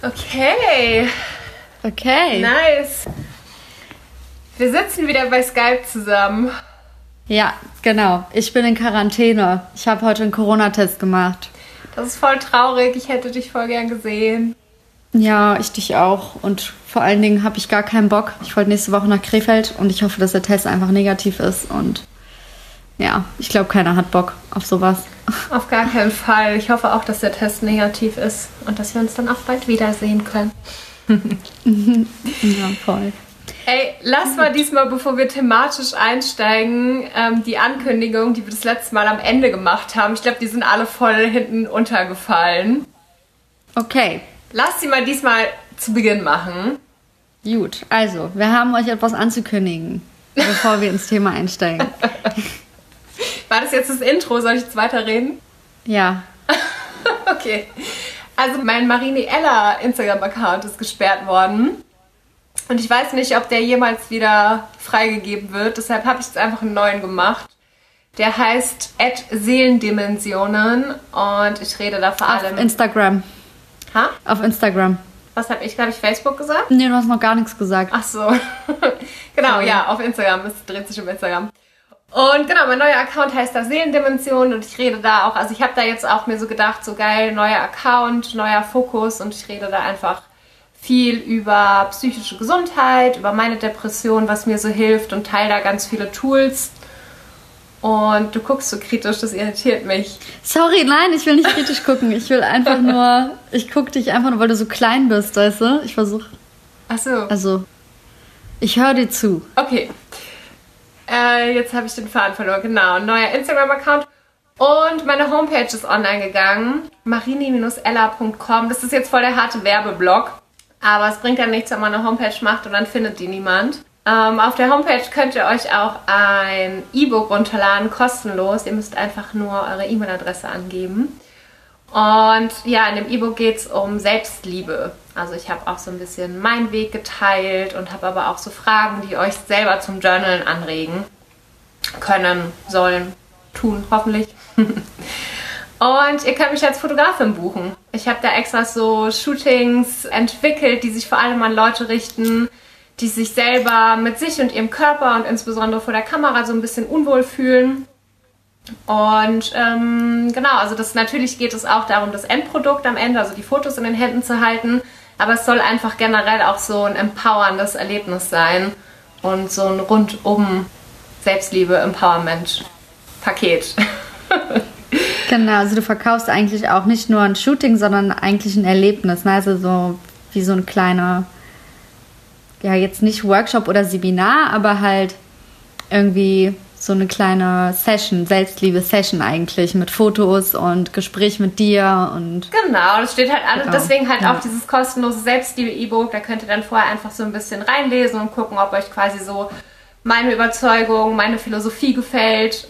Okay. Nice. Wir sitzen wieder bei Skype zusammen. Ja, genau. Ich bin in Quarantäne. Ich habe heute einen Corona-Test gemacht. Das ist voll traurig. Ich hätte dich voll gern gesehen. Ja, ich dich auch. Und vor allen Dingen habe ich gar keinen Bock. Ich wollte nächste Woche nach Krefeld und ich hoffe, dass der Test einfach negativ ist. Und ja, ich glaube, keiner hat Bock auf sowas. Auf gar keinen Fall. Ich hoffe auch, dass der Test negativ ist und dass wir uns dann auch bald wiedersehen können. Ja, voll. Ey, lass mal diesmal, bevor wir thematisch einsteigen, die Ankündigung, die wir das letzte Mal am Ende gemacht haben. Ich glaube, die sind alle voll hinten untergefallen. Okay. Lass sie mal diesmal zu Beginn machen. Gut, also, wir haben euch etwas anzukündigen, bevor wir ins Thema einsteigen. War das jetzt das Intro? Soll ich jetzt weiterreden? Ja. Okay. Also mein Marini Ella Instagram-Account ist gesperrt worden. Und ich weiß nicht, ob der jemals wieder freigegeben wird. Deshalb habe ich jetzt einfach einen neuen gemacht. Der heißt @Seelendimensionen und ich rede da vor allem... Auf Instagram. Ha? Auf Instagram. Was habe ich? Habe ich Facebook gesagt? Nee, du hast noch gar nichts gesagt. Ach so. Genau, ja, auf Instagram. Es dreht sich um Instagram. Und genau, mein neuer Account heißt da Seelendimensionen und ich rede da auch, also ich habe da jetzt auch mir so gedacht, so geil, neuer Account, neuer Fokus und ich rede da einfach viel über psychische Gesundheit, über meine Depression, was mir so hilft und teile da ganz viele Tools. Und du guckst so kritisch, das irritiert mich. Sorry, nein, ich will nicht kritisch gucken. Ich will einfach nur, ich gucke dich einfach nur, weil du so klein bist, weißt du? Ich versuche. Ach so. Also, ich höre dir zu. Okay. Jetzt habe ich den Faden verloren. Genau, ein neuer Instagram-Account. Und meine Homepage ist online gegangen. marini-ella.com. Das ist jetzt voll der harte Werbeblock. Aber es bringt ja nichts, wenn man eine Homepage macht und dann findet die niemand. Auf der Homepage könnt ihr euch auch ein E-Book runterladen, kostenlos. Ihr müsst einfach nur eure E-Mail-Adresse angeben. Und ja, in dem E-Book geht es um Selbstliebe. Also ich habe auch so ein bisschen meinen Weg geteilt und habe aber auch so Fragen, die euch selber zum Journalen anregen können, sollen, tun, hoffentlich. Und ihr könnt mich als Fotografin buchen. Ich habe da extra so Shootings entwickelt, die sich vor allem an Leute richten, die sich selber mit sich und ihrem Körper und insbesondere vor der Kamera so ein bisschen unwohl fühlen. Und genau, also natürlich geht es auch darum, das Endprodukt am Ende, also die Fotos in den Händen zu halten, aber es soll einfach generell auch so ein empowerndes Erlebnis sein und so ein rundum Selbstliebe-Empowerment-Paket. Genau, also du verkaufst eigentlich auch nicht nur ein Shooting, sondern eigentlich ein Erlebnis, ne? Also so wie so ein kleiner, ja jetzt nicht Workshop oder Seminar, aber halt irgendwie so eine kleine Session, Selbstliebe-Session eigentlich mit Fotos und Gespräch mit dir und... Genau, das steht halt alles, genau. Deswegen halt auch dieses kostenlose Selbstliebe-E-Book, da könnt ihr dann vorher einfach so ein bisschen reinlesen und gucken, ob euch quasi so meine Überzeugung, meine Philosophie gefällt.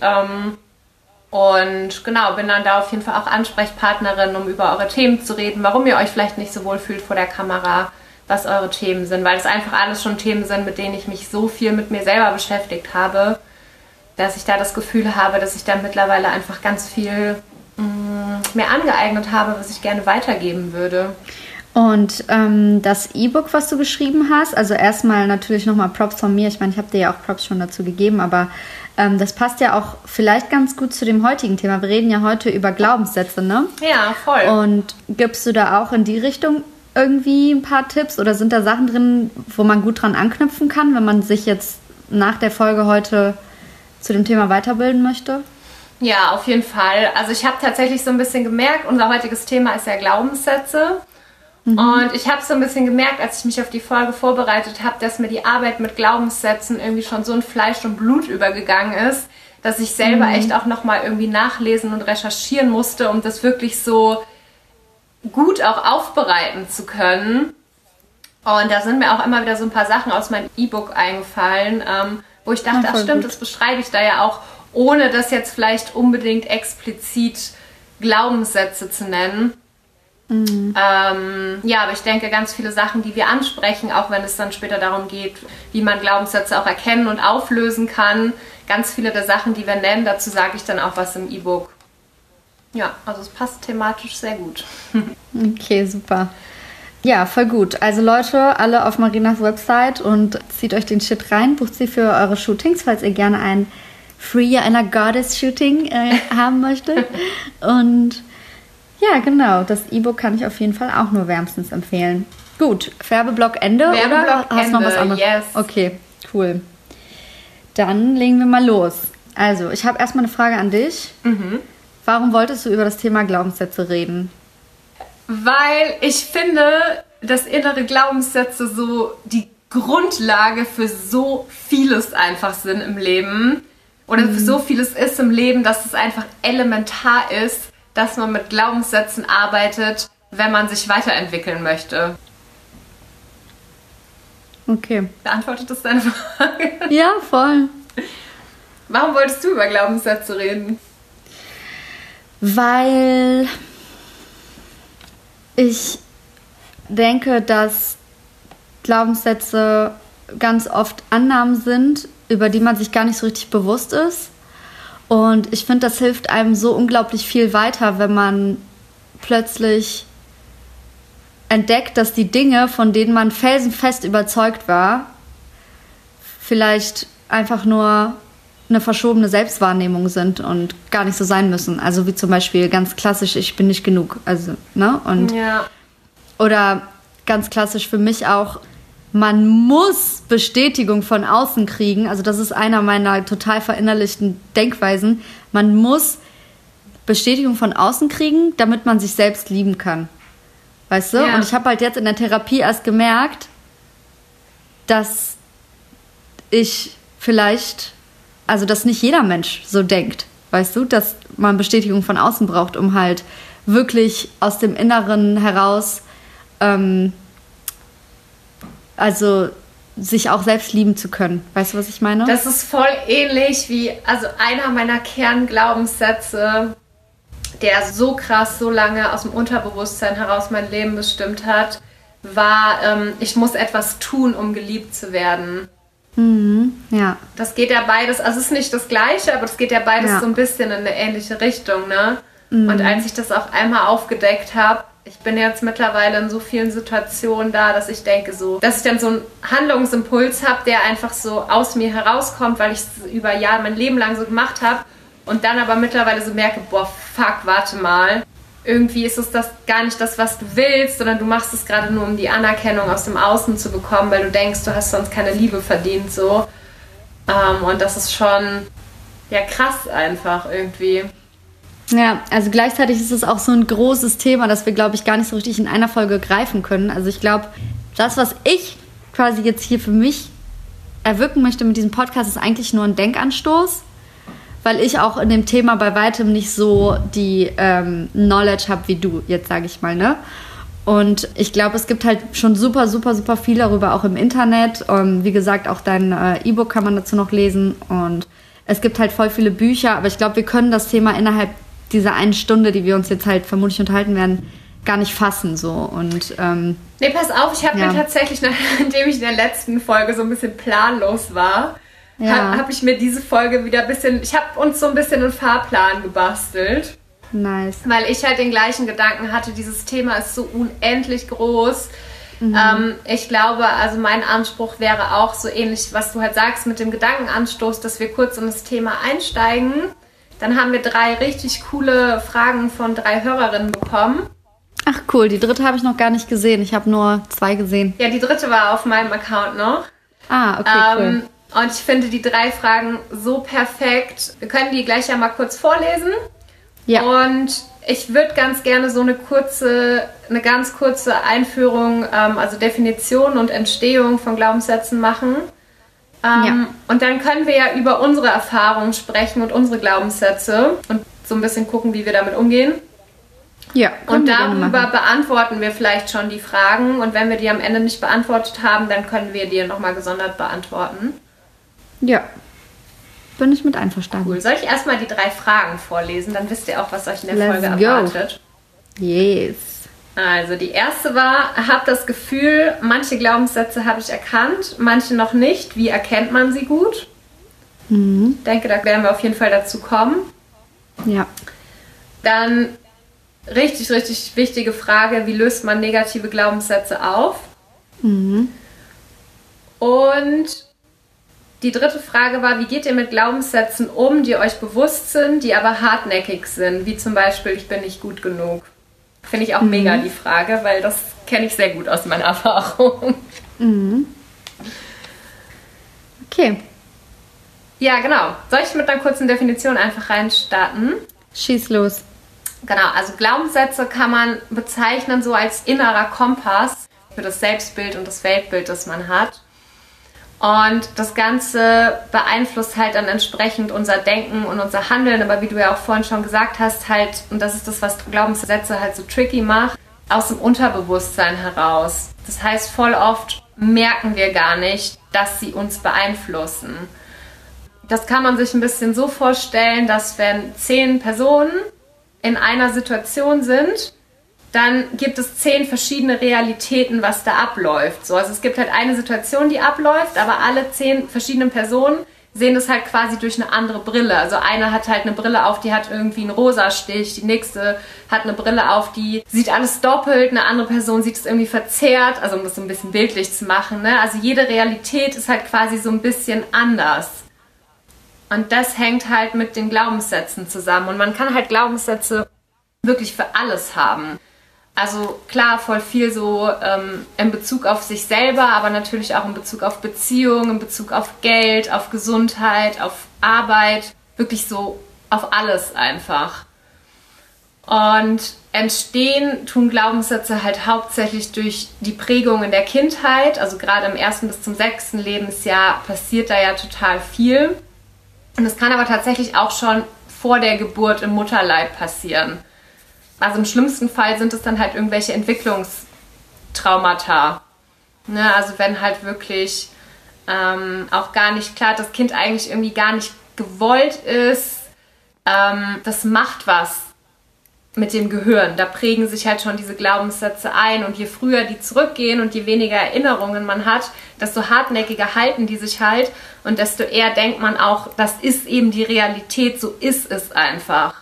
Und genau, bin dann da auf jeden Fall auch Ansprechpartnerin, um über eure Themen zu reden, warum ihr euch vielleicht nicht so wohl fühlt vor der Kamera, was eure Themen sind, weil das einfach alles schon Themen sind, mit denen ich mich so viel mit mir selber beschäftigt habe, dass ich da das Gefühl habe, dass ich dann mittlerweile einfach ganz viel mir angeeignet habe, was ich gerne weitergeben würde. Und das E-Book, was du geschrieben hast, also erstmal natürlich nochmal Props von mir. Ich meine, ich habe dir ja auch Props schon dazu gegeben, aber das passt ja auch vielleicht ganz gut zu dem heutigen Thema. Wir reden ja heute über Glaubenssätze, ne? Ja, voll. Und gibst du da auch in die Richtung irgendwie ein paar Tipps oder sind da Sachen drin, wo man gut dran anknüpfen kann, wenn man sich jetzt nach der Folge heute zu dem Thema weiterbilden möchte? Ja, auf jeden Fall. Also ich habe tatsächlich so ein bisschen gemerkt, unser heutiges Thema ist ja Glaubenssätze. Und ich habe so ein bisschen gemerkt, als ich mich auf die Folge vorbereitet habe, dass mir die Arbeit mit Glaubenssätzen irgendwie schon so in Fleisch und Blut übergegangen ist, dass ich selber echt auch nochmal irgendwie nachlesen und recherchieren musste, um das wirklich so gut auch aufbereiten zu können. Und da sind mir auch immer wieder so ein paar Sachen aus meinem E-Book eingefallen, wo ich dachte, ach stimmt, das beschreibe ich da ja auch, ohne das jetzt vielleicht unbedingt explizit Glaubenssätze zu nennen. Ja, aber ich denke, ganz viele Sachen, die wir ansprechen, auch wenn es dann später darum geht, wie man Glaubenssätze auch erkennen und auflösen kann, ganz viele der Sachen, die wir nennen, dazu sage ich dann auch was im E-Book. Ja, also es passt thematisch sehr gut. Okay, super. Ja, voll gut. Also Leute, alle auf Marinas Website und zieht euch den Shit rein, bucht sie für eure Shootings, falls ihr gerne ein Free Anna Goddess Shooting haben möchtet. Und ja, genau, das E-Book kann ich auf jeden Fall auch nur wärmstens empfehlen. Gut, Werbeblock Ende oder hast du noch was anderes? Yes. Okay, cool. Dann legen wir mal los. Also, ich habe erstmal eine Frage an dich. Warum wolltest du über das Thema Glaubenssätze reden? Weil ich finde, dass innere Glaubenssätze so die Grundlage für so vieles einfach sind im Leben. Oder für so vieles ist im Leben, dass es einfach elementar ist, dass man mit Glaubenssätzen arbeitet, wenn man sich weiterentwickeln möchte. Okay. Beantwortet das deine Frage? Ja, voll. Warum wolltest du über Glaubenssätze reden? Weil ich denke, dass Glaubenssätze ganz oft Annahmen sind, über die man sich gar nicht so richtig bewusst ist. Und ich finde, das hilft einem so unglaublich viel weiter, wenn man plötzlich entdeckt, dass die Dinge, von denen man felsenfest überzeugt war, vielleicht einfach nur eine verschobene Selbstwahrnehmung sind und gar nicht so sein müssen. Also wie zum Beispiel ganz klassisch, ich bin nicht genug. Also, ne? Und Ja. oder ganz klassisch für mich auch, man muss Bestätigung von außen kriegen. Also das ist einer meiner total verinnerlichten Denkweisen. Man muss Bestätigung von außen kriegen, damit man sich selbst lieben kann. Weißt du? Ja. Und ich habe halt jetzt in der Therapie erst gemerkt, dass ich vielleicht, also dass nicht jeder Mensch so denkt. Weißt du? Dass man Bestätigung von außen braucht, um halt wirklich aus dem Inneren heraus also sich auch selbst lieben zu können. Weißt du, was ich meine? Das ist voll ähnlich wie, also einer meiner Kernglaubenssätze, der so krass, so lange aus dem Unterbewusstsein heraus mein Leben bestimmt hat, war, ich muss etwas tun, um geliebt zu werden. Ja. Das geht ja beides, also es ist nicht das Gleiche, aber es geht ja beides Ja. so ein bisschen in eine ähnliche Richtung, ne? Und als ich das auch einmal aufgedeckt habe, ich bin jetzt mittlerweile in so vielen Situationen da, dass ich denke so, dass ich dann so einen Handlungsimpuls habe, der einfach so aus mir herauskommt, weil ich es über Jahre, mein Leben lang so gemacht habe und dann aber mittlerweile so merke, boah, fuck, warte mal. Irgendwie ist es das gar nicht das, was du willst, sondern du machst es gerade nur, um die Anerkennung aus dem Außen zu bekommen, weil du denkst, du hast sonst keine Liebe verdient, so. Und das ist schon, ja, krass einfach irgendwie. Ja, also gleichzeitig ist es auch so ein großes Thema, das wir, glaube ich, gar nicht so richtig in einer Folge greifen können. Also ich glaube, das, was ich quasi jetzt hier für mich erwirken möchte mit diesem Podcast, ist eigentlich nur ein Denkanstoß, weil ich auch in dem Thema bei weitem nicht so die Knowledge habe wie du, jetzt sage ich mal, ne? Und ich glaube, es gibt halt schon super, super, super viel darüber auch im Internet. Wie gesagt, auch dein E-Book kann man dazu noch lesen und es gibt halt voll viele Bücher, aber ich glaube, wir können das Thema innerhalb dieser einen Stunde, die wir uns jetzt halt vermutlich unterhalten werden, gar nicht fassen, so. Und, nee, pass auf, ich habe mir tatsächlich, nachdem ich in der letzten Folge so ein bisschen planlos war, habe ich mir diese Folge wieder ein bisschen, ich habe uns so ein bisschen einen Fahrplan gebastelt. Nice. Weil ich halt den gleichen Gedanken hatte, dieses Thema ist so unendlich groß. Ich glaube, also mein Anspruch wäre auch so ähnlich, was du halt sagst mit dem Gedankenanstoß, dass wir kurz in das Thema einsteigen. Dann haben wir 3 richtig coole Fragen von 3 Hörerinnen bekommen. Ach cool, die dritte habe ich noch gar nicht gesehen. Ich habe nur 2 gesehen. Ja, die dritte war auf meinem Account noch. Ah, okay, cool. Und ich finde die 3 Fragen so perfekt. Wir können die gleich ja mal kurz vorlesen. Ja. Und ich würde ganz gerne so eine ganz kurze Einführung, also Definition und Entstehung von Glaubenssätzen machen. Und dann können wir ja über unsere Erfahrungen sprechen und unsere Glaubenssätze und so ein bisschen gucken, wie wir damit umgehen. Ja, und darüber beantworten wir vielleicht schon die Fragen. Und wenn wir die am Ende nicht beantwortet haben, dann können wir die nochmal gesondert beantworten. Ja, bin ich mit einverstanden. Cool. Soll ich erstmal die 3 Fragen vorlesen? Dann wisst ihr auch, was euch in der Folge erwartet. Yes. Also die erste war, hab das Gefühl, manche Glaubenssätze habe ich erkannt, manche noch nicht. Wie erkennt man sie gut? Ich denke, da werden wir auf jeden Fall dazu kommen. Ja. Dann, richtig, richtig wichtige Frage, wie löst man negative Glaubenssätze auf? Und die dritte Frage war, wie geht ihr mit Glaubenssätzen um, die euch bewusst sind, die aber hartnäckig sind, wie zum Beispiel, ich bin nicht gut genug. Finde ich auch mega die Frage, weil das kenne ich sehr gut aus meiner Erfahrung. Okay. Ja, genau. Soll ich mit einer kurzen Definition einfach reinstarten? Schieß los. Genau, also Glaubenssätze kann man bezeichnen so als innerer Kompass für das Selbstbild und das Weltbild, das man hat. Und das Ganze beeinflusst halt dann entsprechend unser Denken und unser Handeln. Aber wie du ja auch vorhin schon gesagt hast, halt, und das ist das, was Glaubenssätze halt so tricky macht, aus dem Unterbewusstsein heraus. Das heißt, voll oft merken wir gar nicht, dass sie uns beeinflussen. Das kann man sich ein bisschen so vorstellen, dass wenn 10 Personen in einer Situation sind, dann gibt es 10 verschiedene Realitäten, was da abläuft. So, also es gibt halt eine Situation, die abläuft, aber alle 10 verschiedenen Personen sehen das halt quasi durch eine andere Brille. Also eine hat halt eine Brille auf, die hat irgendwie einen rosa Stich, die nächste hat eine Brille auf, die sieht alles doppelt, eine andere Person sieht es irgendwie verzerrt, also um das so ein bisschen bildlich zu machen, ne? Also jede Realität ist halt quasi so ein bisschen anders. Und das hängt halt mit den Glaubenssätzen zusammen. Und man kann halt Glaubenssätze wirklich für alles haben. Also klar, voll viel so in Bezug auf sich selber, aber natürlich auch in Bezug auf Beziehungen, in Bezug auf Geld, auf Gesundheit, auf Arbeit. Wirklich so auf alles einfach. Und entstehen tun Glaubenssätze halt hauptsächlich durch die Prägung in der Kindheit. Also gerade im 1. bis zum 6. Lebensjahr passiert da ja total viel. Und es kann aber tatsächlich auch schon vor der Geburt im Mutterleib passieren. Also im schlimmsten Fall sind es dann halt irgendwelche Entwicklungstraumata. Ne? Also wenn halt wirklich auch gar nicht klar, das Kind eigentlich irgendwie gar nicht gewollt ist, das macht was mit dem Gehirn. Da prägen sich halt schon diese Glaubenssätze ein und je früher die zurückgehen und je weniger Erinnerungen man hat, desto hartnäckiger halten die sich halt und desto eher denkt man auch, das ist eben die Realität, so ist es einfach.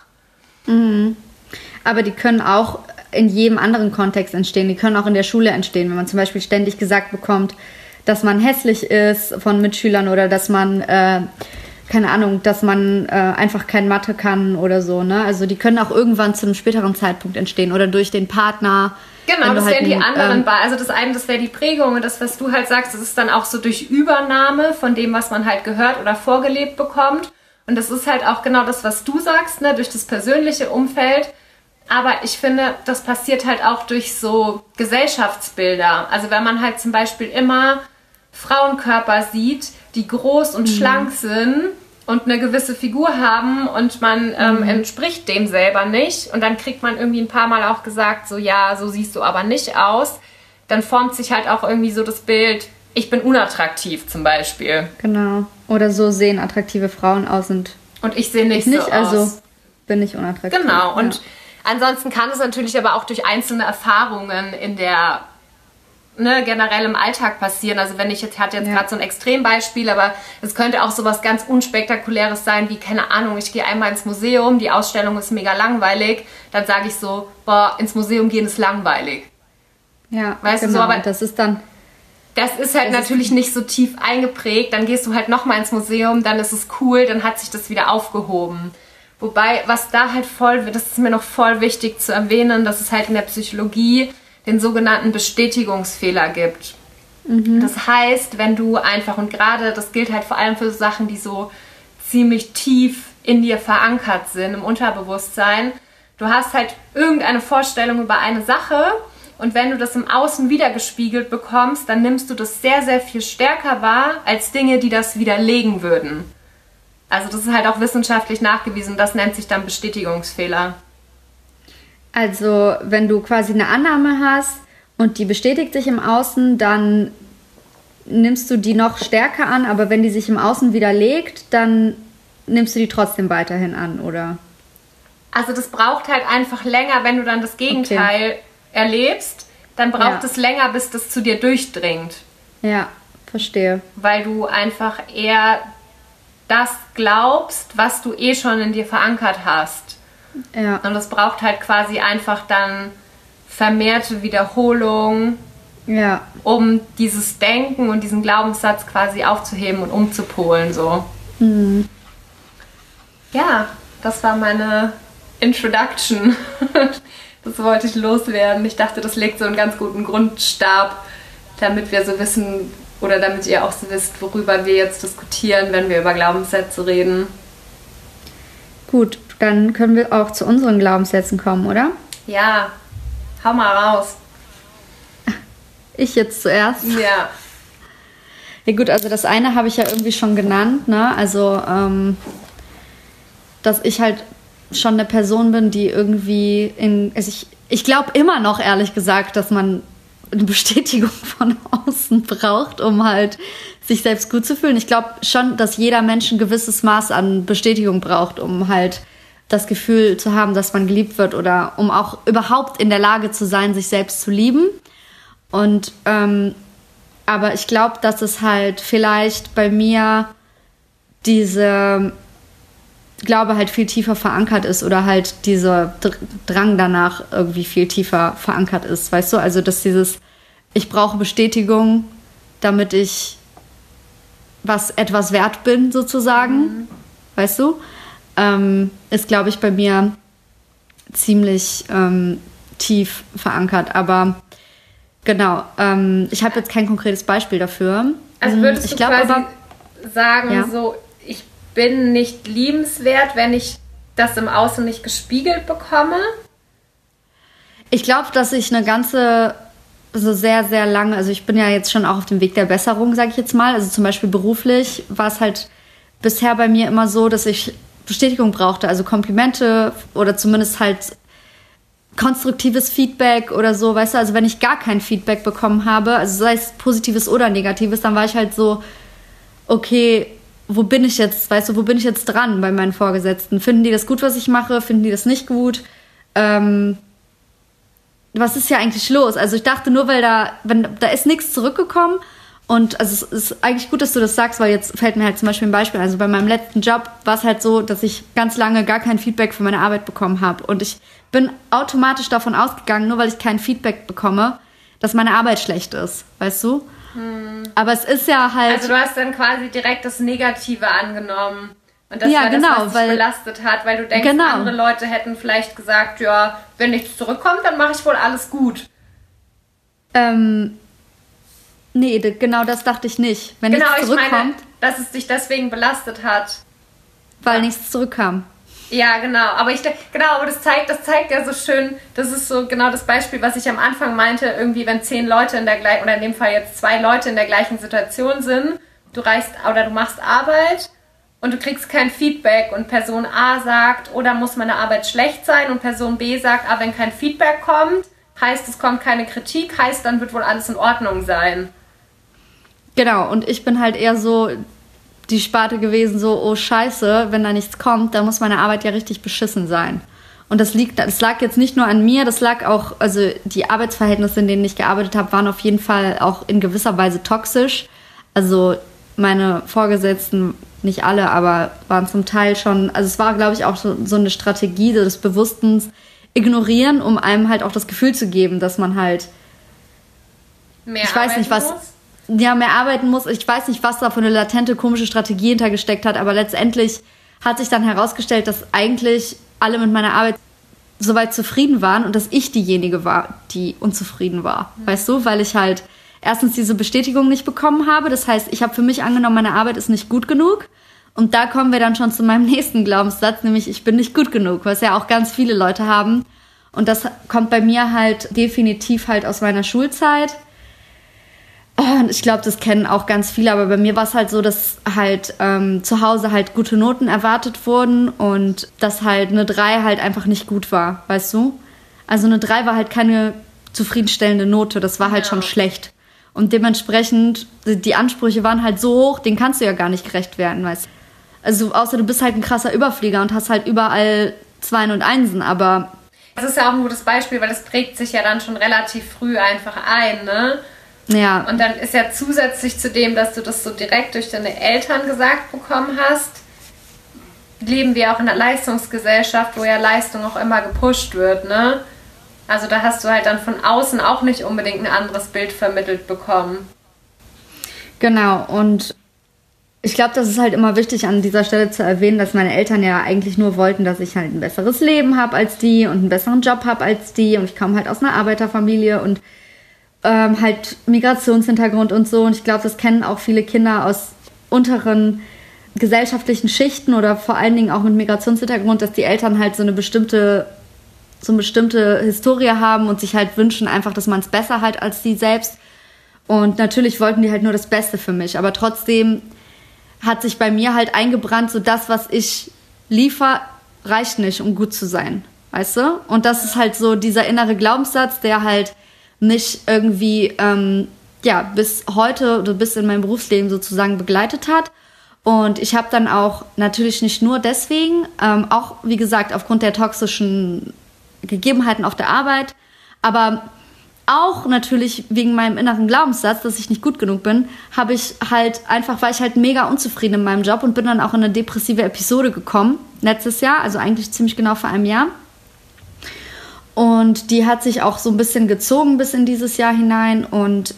Aber die können auch in jedem anderen Kontext entstehen. Die können auch in der Schule entstehen, wenn man zum Beispiel ständig gesagt bekommt, dass man hässlich ist von Mitschülern oder dass man, keine Ahnung, dass man einfach kein Mathe kann oder so. Ne? Also die können auch irgendwann zu einem späteren Zeitpunkt entstehen oder durch den Partner. Genau, das wären die anderen. Also das eine, das wäre die Prägung und das, was du halt sagst, das ist dann auch so durch Übernahme von dem, was man halt gehört oder vorgelebt bekommt. Und das ist halt auch genau das, was du sagst, ne? Durch das persönliche Umfeld. Aber ich finde, das passiert halt auch durch so Gesellschaftsbilder. Also wenn man halt zum Beispiel immer Frauenkörper sieht, die groß und schlank sind und eine gewisse Figur haben und man entspricht dem selber nicht und dann kriegt man irgendwie ein paar Mal auch gesagt, so ja, so siehst du aber nicht aus, dann formt sich halt auch irgendwie so das Bild, ich bin unattraktiv zum Beispiel. Genau. Oder so sehen attraktive Frauen aus und ich sehe nicht so aus. Also bin ich unattraktiv. Genau. Und ansonsten kann es natürlich aber auch durch einzelne Erfahrungen in der generell im Alltag passieren. Also wenn ich hatte jetzt gerade so ein Extrembeispiel, aber es könnte auch sowas ganz Unspektakuläres sein, wie, keine Ahnung, ich gehe einmal ins Museum, die Ausstellung ist mega langweilig, dann sage ich so, boah, ins Museum gehen ist langweilig. Ja, weißt genau. du, so, aber das ist halt natürlich nicht so tief eingeprägt, dann gehst du halt nochmal ins Museum, dann ist es cool, dann hat sich das wieder aufgehoben. Wobei, was da halt das ist mir noch voll wichtig zu erwähnen, dass es halt in der Psychologie den sogenannten Bestätigungsfehler gibt. Das heißt, wenn du einfach, und gerade das gilt halt vor allem für Sachen, die so ziemlich tief in dir verankert sind, im Unterbewusstsein, du hast halt irgendeine Vorstellung über eine Sache und wenn du das im Außen wiedergespiegelt bekommst, dann nimmst du das sehr, sehr viel stärker wahr, als Dinge, die das widerlegen würden. Also das ist halt auch wissenschaftlich nachgewiesen, das nennt sich dann Bestätigungsfehler. Also wenn du quasi eine Annahme hast und die bestätigt sich im Außen, dann nimmst du die noch stärker an, aber wenn die sich im Außen widerlegt, dann nimmst du die trotzdem weiterhin an, oder? Also das braucht halt einfach länger, wenn du dann das Gegenteil erlebst, dann braucht es länger, bis das zu dir durchdringt. Ja, verstehe. Weil du einfach eher das glaubst, was du eh schon in dir verankert hast. Ja. Und es braucht halt quasi einfach dann vermehrte Wiederholung, Ja. um dieses Denken und diesen Glaubenssatz quasi aufzuheben und umzupolen, so. Mhm. Ja, das war meine Introduction. Das wollte ich loswerden. Ich dachte, das legt so einen ganz guten Grundstab, damit wir so wissen, oder damit ihr auch so wisst, worüber wir jetzt diskutieren, wenn wir über Glaubenssätze reden. Gut, dann können wir auch zu unseren Glaubenssätzen kommen, oder? Ja, hau mal raus. Ich jetzt zuerst. Ja. Ja gut, also das eine habe ich ja irgendwie schon genannt, ne? Also, dass ich halt schon eine Person bin, die irgendwie ich glaube immer noch, ehrlich gesagt, dass man eine Bestätigung von außen braucht, um halt sich selbst gut zu fühlen. Ich glaube schon, dass jeder Mensch ein gewisses Maß an Bestätigung braucht, um halt das Gefühl zu haben, dass man geliebt wird oder um auch überhaupt in der Lage zu sein, sich selbst zu lieben. Und aber ich glaube, dass es halt vielleicht bei mir diese Glaube halt viel tiefer verankert ist oder halt dieser Drang danach irgendwie viel tiefer verankert ist, weißt du? Also, dass ich brauche Bestätigung, damit ich etwas wert bin, sozusagen, weißt du? Ist, glaube ich, bei mir ziemlich tief verankert, aber genau, ich habe jetzt kein konkretes Beispiel dafür. Also würdest du quasi aber sagen, ja. so, ich bin nicht liebenswert, wenn ich das im Außen nicht gespiegelt bekomme? Ich glaube, dass ich eine ganze, so sehr, sehr lange, also ich bin ja jetzt schon auch auf dem Weg der Besserung, sage ich jetzt mal. Also zum Beispiel beruflich war es halt bisher bei mir immer so, dass ich Bestätigung brauchte, also Komplimente oder zumindest halt konstruktives Feedback oder so, weißt du, also wenn ich gar kein Feedback bekommen habe, also sei es positives oder negatives, dann war ich halt so, okay, wo bin ich jetzt, weißt du, wo bin ich jetzt dran bei meinen Vorgesetzten? Finden die das gut, was ich mache? Finden die das nicht gut? Was ist ja eigentlich los? Also ich dachte nur, weil da ist nichts zurückgekommen und also es ist eigentlich gut, dass du das sagst, weil jetzt fällt mir halt zum Beispiel ein Beispiel, also bei meinem letzten Job war es halt so, dass ich ganz lange gar kein Feedback für meine Arbeit bekommen habe und ich bin automatisch davon ausgegangen, nur weil ich kein Feedback bekomme, dass meine Arbeit schlecht ist, weißt du? Aber es ist ja halt... Also du hast dann quasi direkt das Negative angenommen. Und das Ja, war genau, das, was dich belastet hat, weil du denkst, andere Leute hätten vielleicht gesagt, ja, wenn nichts zurückkommt, dann mache ich wohl alles gut. Nee, genau das dachte ich nicht. Wenn Genau, nichts zurückkommt, ich meine, dass es dich deswegen belastet hat. weil nichts zurückkam. Ja, genau. Aber aber das zeigt ja so schön, das ist so genau das Beispiel, was ich am Anfang meinte, irgendwie, wenn 10 Leute in der gleichen, oder in dem Fall jetzt 2 Leute in der gleichen Situation sind, du machst Arbeit und du kriegst kein Feedback und Person A sagt, oder muss meine Arbeit schlecht sein, und Person B sagt, wenn kein Feedback kommt, heißt, es kommt keine Kritik, heißt, dann wird wohl alles in Ordnung sein. Genau, und ich bin halt eher so die Sparte gewesen, so, oh Scheiße, wenn da nichts kommt, dann muss meine Arbeit ja richtig beschissen sein. Und das lag jetzt nicht nur an mir, das lag auch, also die Arbeitsverhältnisse, in denen ich gearbeitet habe, waren auf jeden Fall auch in gewisser Weise toxisch. Also meine Vorgesetzten, nicht alle, aber waren zum Teil schon, also es war, glaube ich, auch so eine Strategie des bewussten Ignorieren, um einem halt auch das Gefühl zu geben, dass man halt mehr arbeiten muss. Ich weiß nicht, was da für eine latente, komische Strategie hintergesteckt hat, aber letztendlich hat sich dann herausgestellt, dass eigentlich alle mit meiner Arbeit soweit zufrieden waren und dass ich diejenige war, die unzufrieden war. Weißt du? Weil ich halt erstens diese Bestätigung nicht bekommen habe. Das heißt, ich habe für mich angenommen, meine Arbeit ist nicht gut genug. Und da kommen wir dann schon zu meinem nächsten Glaubenssatz, nämlich ich bin nicht gut genug, was ja auch ganz viele Leute haben. Und das kommt bei mir halt definitiv halt aus meiner Schulzeit. Und ich glaube, das kennen auch ganz viele, aber bei mir war es halt so, dass halt zu Hause halt gute Noten erwartet wurden und dass halt eine 3 halt einfach nicht gut war, weißt du? Also eine 3 war halt keine zufriedenstellende Note, das war halt schon schlecht. Und dementsprechend, die Ansprüche waren halt so hoch, denen kannst du ja gar nicht gerecht werden, weißt du? Also außer du bist halt ein krasser Überflieger und hast halt überall 2 und 1, aber... Das ist ja auch ein gutes Beispiel, weil das prägt sich ja dann schon relativ früh einfach ein, ne? Ja. Und dann ist ja zusätzlich zu dem, dass du das so direkt durch deine Eltern gesagt bekommen hast, leben wir auch in einer Leistungsgesellschaft, wo ja Leistung auch immer gepusht wird, ne? Also da hast du halt dann von außen auch nicht unbedingt ein anderes Bild vermittelt bekommen. Genau, und ich glaube, das ist halt immer wichtig an dieser Stelle zu erwähnen, dass meine Eltern ja eigentlich nur wollten, dass ich halt ein besseres Leben habe als die und einen besseren Job habe als die. Und ich komme halt aus einer Arbeiterfamilie und halt Migrationshintergrund und so. Und ich glaube, das kennen auch viele Kinder aus unteren gesellschaftlichen Schichten oder vor allen Dingen auch mit Migrationshintergrund, dass die Eltern halt so eine bestimmte Historie haben und sich halt wünschen einfach, dass man es besser halt als die selbst. Und natürlich wollten die halt nur das Beste für mich. Aber trotzdem hat sich bei mir halt eingebrannt, so das, was ich liefere, reicht nicht, um gut zu sein. Weißt du? Und das ist halt so dieser innere Glaubenssatz, der halt mich irgendwie bis heute oder bis in meinem Berufsleben sozusagen begleitet hat. Und ich habe dann auch natürlich nicht nur deswegen, auch wie gesagt aufgrund der toxischen Gegebenheiten auf der Arbeit, aber auch natürlich wegen meinem inneren Glaubenssatz, dass ich nicht gut genug bin, war ich halt mega unzufrieden in meinem Job und bin dann auch in eine depressive Episode gekommen, letztes Jahr, also eigentlich ziemlich genau vor einem Jahr. Und die hat sich auch so ein bisschen gezogen bis in dieses Jahr hinein und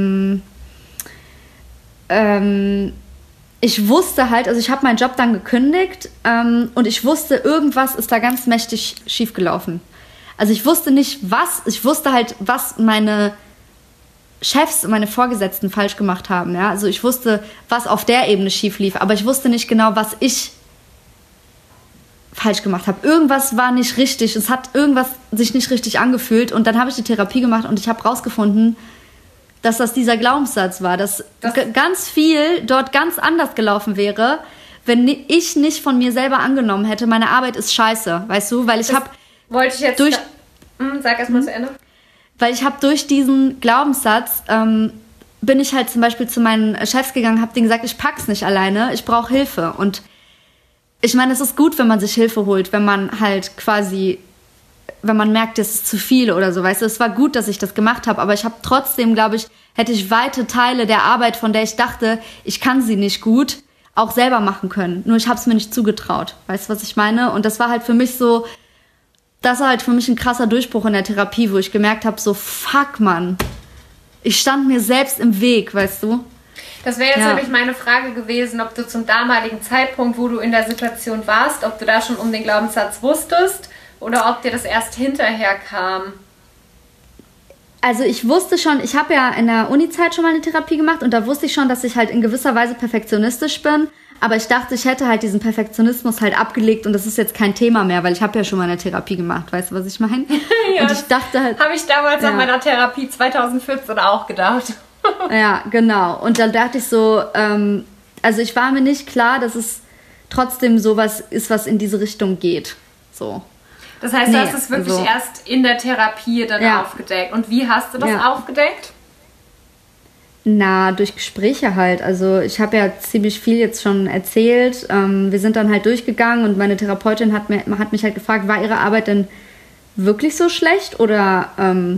ich wusste halt, also ich habe meinen Job dann gekündigt und ich wusste, irgendwas ist da ganz mächtig schiefgelaufen. Also ich wusste nicht, was. Ich wusste halt, was meine Chefs und meine Vorgesetzten falsch gemacht haben. Ja? Also ich wusste, was auf der Ebene schief lief, aber ich wusste nicht genau, was ich falsch gemacht habe. Irgendwas war nicht richtig. Es hat irgendwas sich nicht richtig angefühlt. Und dann habe ich die Therapie gemacht und ich habe rausgefunden, dass das dieser Glaubenssatz war, dass ganz viel dort ganz anders gelaufen wäre, wenn ich nicht von mir selber angenommen hätte, meine Arbeit ist scheiße, weißt du? Weil ich habe wollte ich jetzt sag erst mal zu Ende. Weil ich habe durch diesen Glaubenssatz bin ich halt zum Beispiel zu meinen Chefs gegangen, habe denen gesagt, ich pack's nicht alleine, ich brauche Hilfe. Und ich meine, es ist gut, wenn man sich Hilfe holt, wenn man halt quasi, wenn man merkt, es ist zu viel oder so, weißt du. Es war gut, dass ich das gemacht habe, aber ich habe trotzdem, glaube ich, hätte ich weite Teile der Arbeit, von der ich dachte, ich kann sie nicht gut, auch selber machen können. Nur ich habe es mir nicht zugetraut. Weißt du, was ich meine? Und das war halt für mich so, das war halt für mich ein krasser Durchbruch in der Therapie, wo ich gemerkt habe, so fuck, Mann, ich stand mir selbst im Weg, weißt du? Das wäre jetzt nämlich meine Frage gewesen, ob du zum damaligen Zeitpunkt, wo du in der Situation warst, ob du da schon um den Glaubenssatz wusstest oder ob dir das erst hinterher kam. Also ich wusste schon, ich habe ja in der Uni-Zeit schon mal eine Therapie gemacht und da wusste ich schon, dass ich halt in gewisser Weise perfektionistisch bin. Aber ich dachte, ich hätte halt diesen Perfektionismus halt abgelegt und das ist jetzt kein Thema mehr, weil ich habe ja schon mal eine Therapie gemacht. Weißt du, was ich meine? Ja, und ich dachte halt... Habe ich damals an meiner Therapie 2014 auch gedacht. Ja, genau. Und dann dachte ich so, also ich war mir nicht klar, dass es trotzdem sowas ist, was in diese Richtung geht. So. Das heißt, du hast es wirklich erst in der Therapie dann aufgedeckt. Und wie hast du das aufgedeckt? Na, durch Gespräche halt. Also ich habe ja ziemlich viel jetzt schon erzählt. Wir sind dann halt durchgegangen und meine Therapeutin hat mich halt gefragt, war ihre Arbeit denn wirklich so schlecht oder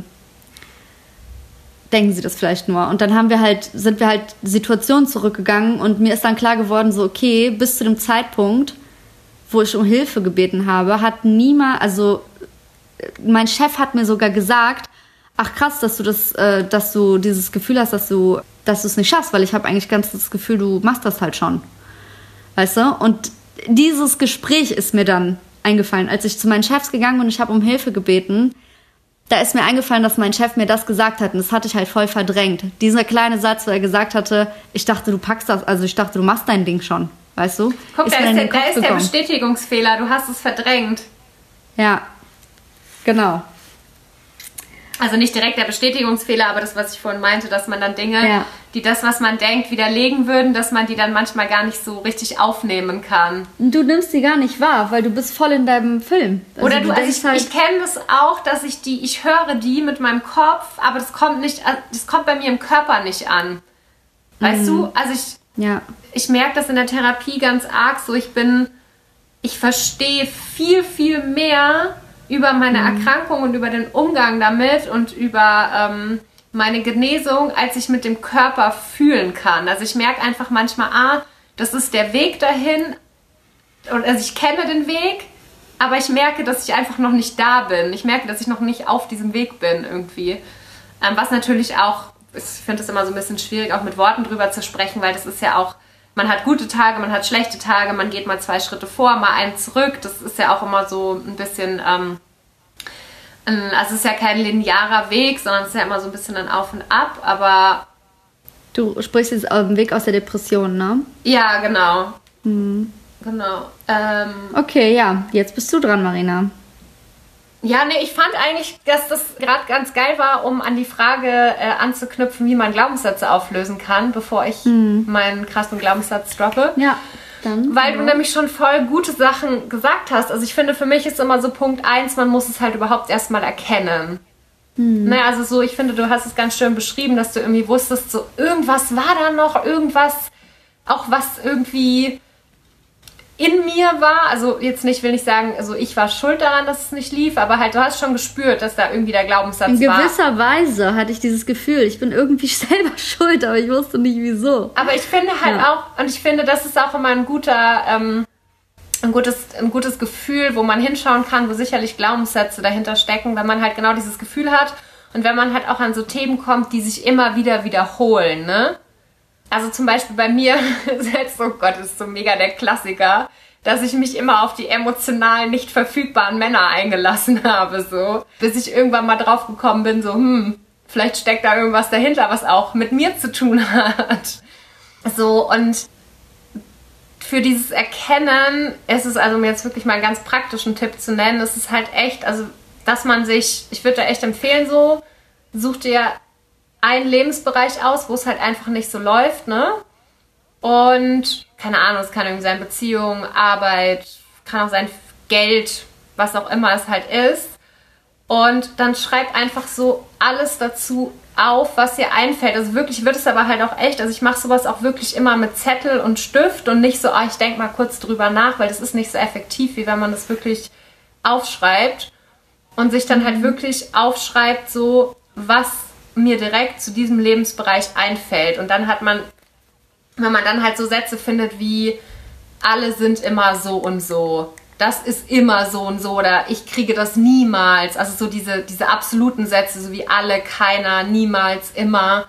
denken Sie das vielleicht nur? Und dann sind wir halt Situationen zurückgegangen und mir ist dann klar geworden, so okay, bis zu dem Zeitpunkt, wo ich um Hilfe gebeten habe, hat niemand, also mein Chef hat mir sogar gesagt, ach krass, dass du dieses Gefühl hast, dass du es nicht schaffst, weil ich habe eigentlich ganz das Gefühl, du machst das halt schon. Weißt du? Und dieses Gespräch ist mir dann eingefallen, als ich zu meinen Chefs gegangen bin und ich habe um Hilfe gebeten. Da ist mir eingefallen, dass mein Chef mir das gesagt hat und das hatte ich halt voll verdrängt. Dieser kleine Satz, wo er gesagt hatte, ich dachte, du packst das, also ich dachte, du machst dein Ding schon, weißt du? Guck, da ist der Bestätigungsfehler, du hast es verdrängt. Ja, genau. Also nicht direkt der Bestätigungsfehler, aber das, was ich vorhin meinte, dass man dann Dinge, die das, was man denkt, widerlegen würden, dass man die dann manchmal gar nicht so richtig aufnehmen kann. Du nimmst die gar nicht wahr, weil du bist voll in deinem Film. Also oder ich kenne das auch, dass ich höre die mit meinem Kopf, aber das kommt bei mir im Körper nicht an. Weißt du? Also ich merke das in der Therapie ganz arg so, ich verstehe viel, viel mehr über meine Erkrankung und über den Umgang damit und über meine Genesung, als ich mit dem Körper fühlen kann. Also ich merke einfach manchmal, das ist der Weg dahin, Und also ich kenne den Weg, aber ich merke, dass ich einfach noch nicht da bin. Ich merke, dass ich noch nicht auf diesem Weg bin irgendwie. Was natürlich auch, ich finde es immer so ein bisschen schwierig, auch mit Worten drüber zu sprechen, weil das ist ja auch, man hat gute Tage, man hat schlechte Tage, man geht mal 2 Schritte vor, mal einen zurück. Das ist ja auch immer so ein bisschen, also es ist ja kein linearer Weg, sondern es ist ja immer so ein bisschen ein Auf und Ab, aber... Du sprichst jetzt auf dem Weg aus der Depression, ne? Ja, genau. Genau. Okay, ja, jetzt bist du dran, Marina. Ja, nee, ich fand eigentlich, dass das gerade ganz geil war, um an die Frage anzuknüpfen, wie man Glaubenssätze auflösen kann, bevor ich meinen krassen Glaubenssatz droppe. Ja, dann. Weil du nämlich schon voll gute Sachen gesagt hast. Also ich finde, für mich ist immer so Punkt 1, man muss es halt überhaupt erstmal erkennen. Naja, also so, ich finde, du hast es ganz schön beschrieben, dass du irgendwie wusstest, so irgendwas war da noch, irgendwas, auch was irgendwie in mir war, also jetzt nicht, will nicht sagen, also ich war schuld daran, dass es nicht lief, aber halt, du hast schon gespürt, dass da irgendwie der Glaubenssatz war. In gewisser Weise hatte ich dieses Gefühl, ich bin irgendwie selber schuld, aber ich wusste nicht wieso. Aber ich finde halt auch, und ich finde, das ist auch immer ein gutes Gefühl, wo man hinschauen kann, wo sicherlich Glaubenssätze dahinter stecken, wenn man halt genau dieses Gefühl hat und wenn man halt auch an so Themen kommt, die sich immer wieder wiederholen, ne? Also zum Beispiel bei mir ist jetzt, oh Gott, ist so mega der Klassiker, dass ich mich immer auf die emotional nicht verfügbaren Männer eingelassen habe, so. Bis ich irgendwann mal drauf gekommen bin, so, vielleicht steckt da irgendwas dahinter, was auch mit mir zu tun hat. So, und für dieses Erkennen ist es, also mir jetzt wirklich mal einen ganz praktischen Tipp zu nennen, ist es halt echt, also, dass man sich, ich würde da echt empfehlen, so, such dir einen Lebensbereich aus, wo es halt einfach nicht so läuft, ne? Und, keine Ahnung, es kann irgendwie sein Beziehung, Arbeit, kann auch sein Geld, was auch immer es halt ist. Und dann schreib einfach so alles dazu auf, was dir einfällt. Also wirklich wird es aber halt auch echt, also ich mache sowas auch wirklich immer mit Zettel und Stift und nicht so, ich denke mal kurz drüber nach, weil das ist nicht so effektiv, wie wenn man das wirklich aufschreibt und sich dann halt wirklich aufschreibt, so, was mir direkt zu diesem Lebensbereich einfällt. Und dann hat man, wenn man dann halt so Sätze findet wie alle sind immer so und so, das ist immer so und so oder ich kriege das niemals, also so diese absoluten Sätze, so wie alle, keiner, niemals, immer,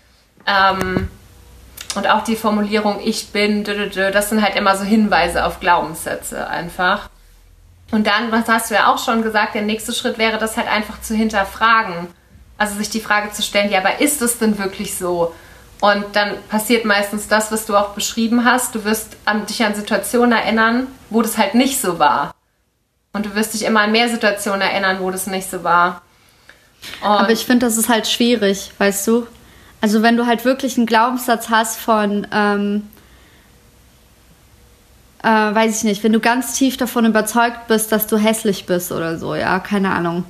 und auch die Formulierung ich bin, das sind halt immer so Hinweise auf Glaubenssätze einfach. Und dann, was hast du ja auch schon gesagt, der nächste Schritt wäre, das halt einfach zu hinterfragen. Also sich die Frage zu stellen, ja, aber ist es denn wirklich so? Und dann passiert meistens das, was du auch beschrieben hast. Du wirst dich an Situationen erinnern, wo das halt nicht so war. Und du wirst dich immer an mehr Situationen erinnern, wo das nicht so war. Aber ich finde, das ist halt schwierig, weißt du? Also wenn du halt wirklich einen Glaubenssatz hast von, weiß ich nicht, wenn du ganz tief davon überzeugt bist, dass du hässlich bist oder so, ja, keine Ahnung.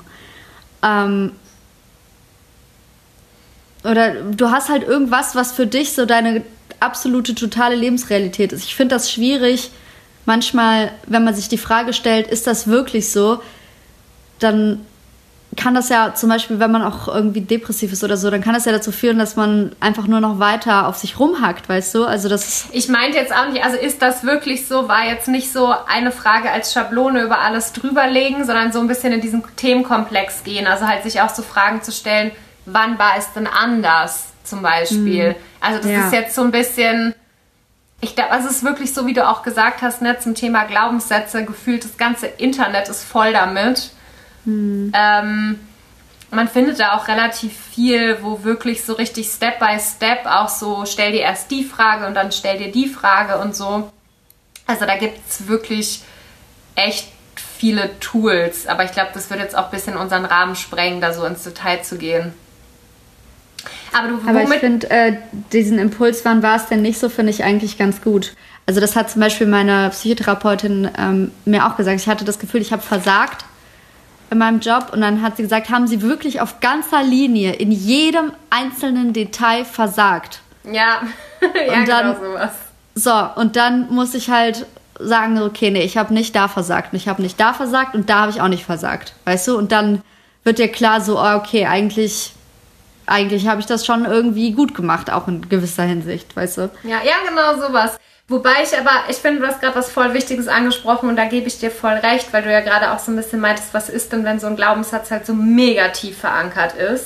Oder du hast halt irgendwas, was für dich so deine absolute, totale Lebensrealität ist. Ich finde das schwierig, manchmal, wenn man sich die Frage stellt, ist das wirklich so, dann kann das ja zum Beispiel, wenn man auch irgendwie depressiv ist oder so, dann kann das ja dazu führen, dass man einfach nur noch weiter auf sich rumhackt, weißt du? Also das ist... Ich meinte jetzt auch nicht, also ist das wirklich so, war jetzt nicht so eine Frage als Schablone über alles drüberlegen, sondern so ein bisschen in diesen Themenkomplex gehen, also halt sich auch so Fragen zu stellen, wann war es denn anders, zum Beispiel? Also das ist jetzt so ein bisschen, ich glaube, also es ist wirklich so, wie du auch gesagt hast, ne, zum Thema Glaubenssätze, gefühlt das ganze Internet ist voll damit. Man findet da auch relativ viel, wo wirklich so richtig Step by Step auch so, stell dir erst die Frage und dann stell dir die Frage und so. Also da gibt es wirklich echt viele Tools, aber ich glaube, das würde jetzt auch ein bisschen unseren Rahmen sprengen, da so ins Detail zu gehen. Aber ich finde, diesen Impuls, wann war es denn nicht so, finde ich eigentlich ganz gut. Also das hat zum Beispiel meine Psychotherapeutin mir auch gesagt. Ich hatte das Gefühl, ich habe versagt in meinem Job und dann hat sie gesagt, haben Sie wirklich auf ganzer Linie in jedem einzelnen Detail versagt? Ja, ja, und dann, genau sowas. So, und dann muss ich halt sagen, okay, nee, ich habe nicht da versagt und ich habe nicht da versagt und da habe ich auch nicht versagt, weißt du? Und dann wird dir klar so, okay, eigentlich eigentlich habe ich das schon irgendwie gut gemacht, auch in gewisser Hinsicht, weißt du? Ja, genau sowas. Wobei ich finde, du hast gerade was voll Wichtiges angesprochen und da gebe ich dir voll recht, weil du ja gerade auch so ein bisschen meintest, was ist denn, wenn so ein Glaubenssatz halt so mega tief verankert ist.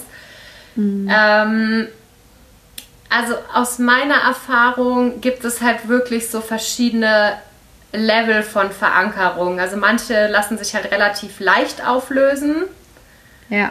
Also aus meiner Erfahrung gibt es halt wirklich so verschiedene Level von Verankerung. Also manche lassen sich halt relativ leicht auflösen. Ja.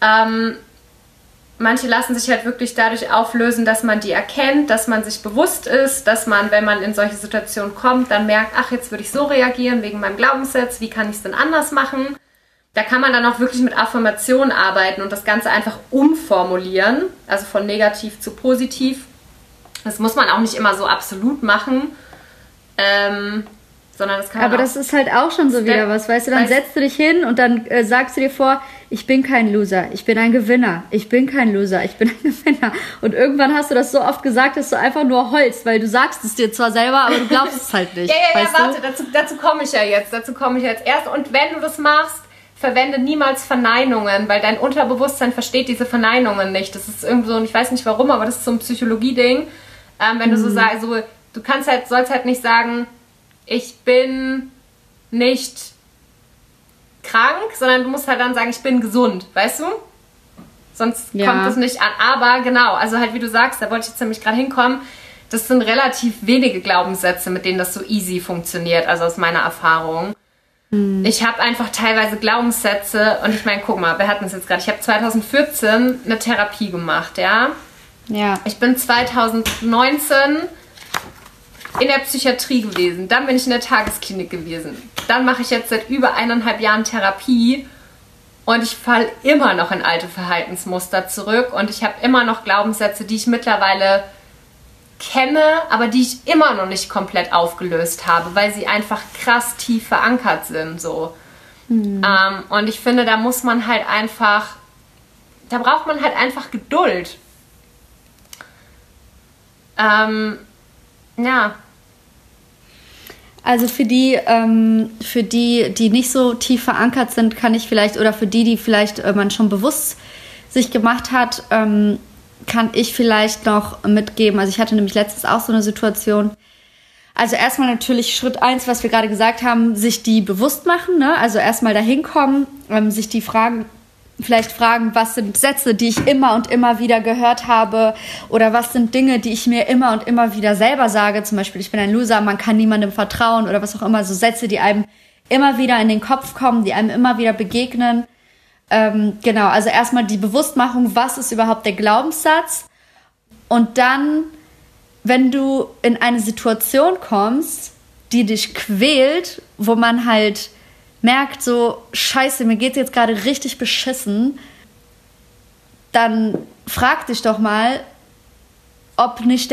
Manche lassen sich halt wirklich dadurch auflösen, dass man die erkennt, dass man sich bewusst ist, dass man, wenn man in solche Situationen kommt, dann merkt, ach, jetzt würde ich so reagieren wegen meinem Glaubenssatz, wie kann ich es denn anders machen? Da kann man dann auch wirklich mit Affirmationen arbeiten und das Ganze einfach umformulieren, also von negativ zu positiv. Das muss man auch nicht immer so absolut machen, sondern das kann man. Aber das ist halt auch schon so wieder was, weißt du, dann setzt du dich hin und dann sagst du dir vor, ich bin kein Loser, ich bin ein Gewinner, ich bin kein Loser, ich bin ein Gewinner. Und irgendwann hast du das so oft gesagt, dass du einfach nur heulst, weil du sagst es dir zwar selber, aber du glaubst es halt nicht. Warte, dazu komme ich ja jetzt erst. Und wenn du das machst, verwende niemals Verneinungen, weil dein Unterbewusstsein versteht diese Verneinungen nicht. Das ist irgendwie so, und ich weiß nicht warum, aber das ist so ein Psychologie-Ding. Wenn du so sagst, so, du sollst halt nicht sagen, ich bin nicht krank, sondern du musst halt dann sagen, ich bin gesund, weißt du? Sonst kommt das nicht an. Aber genau, also halt wie du sagst, da wollte ich jetzt nämlich gerade hinkommen, das sind relativ wenige Glaubenssätze, mit denen das so easy funktioniert, also aus meiner Erfahrung. Ich habe einfach teilweise Glaubenssätze und ich meine, guck mal, wir hatten es jetzt gerade, ich habe 2014 eine Therapie gemacht, ja? Ja. Ich bin 2019 in der Psychiatrie gewesen, dann bin ich in der Tagesklinik gewesen, dann mache ich jetzt seit über 1,5 Jahren Therapie und ich falle immer noch in alte Verhaltensmuster zurück und ich habe immer noch Glaubenssätze, die ich mittlerweile kenne, aber die ich immer noch nicht komplett aufgelöst habe, weil sie einfach krass tief verankert sind, so. Und ich finde, da braucht man halt einfach Geduld. Ja. Also für die, die nicht so tief verankert sind, kann ich vielleicht, oder für die vielleicht man schon bewusst sich gemacht hat, kann ich vielleicht noch mitgeben. Also ich hatte nämlich letztens auch so eine Situation. Also erstmal natürlich Schritt 1, was wir gerade gesagt haben, sich die bewusst machen, ne? Also erstmal dahin kommen, sich die fragen, was sind Sätze, die ich immer und immer wieder gehört habe, oder was sind Dinge, die ich mir immer und immer wieder selber sage, zum Beispiel, ich bin ein Loser, man kann niemandem vertrauen oder was auch immer, so Sätze, die einem immer wieder in den Kopf kommen, die einem immer wieder begegnen. Genau, also erstmal die Bewusstmachung, was ist überhaupt der Glaubenssatz, und dann, wenn du in eine Situation kommst, die dich quält, wo man halt merkt, so, scheiße, mir geht's jetzt gerade richtig beschissen, dann frag dich doch mal, ob nicht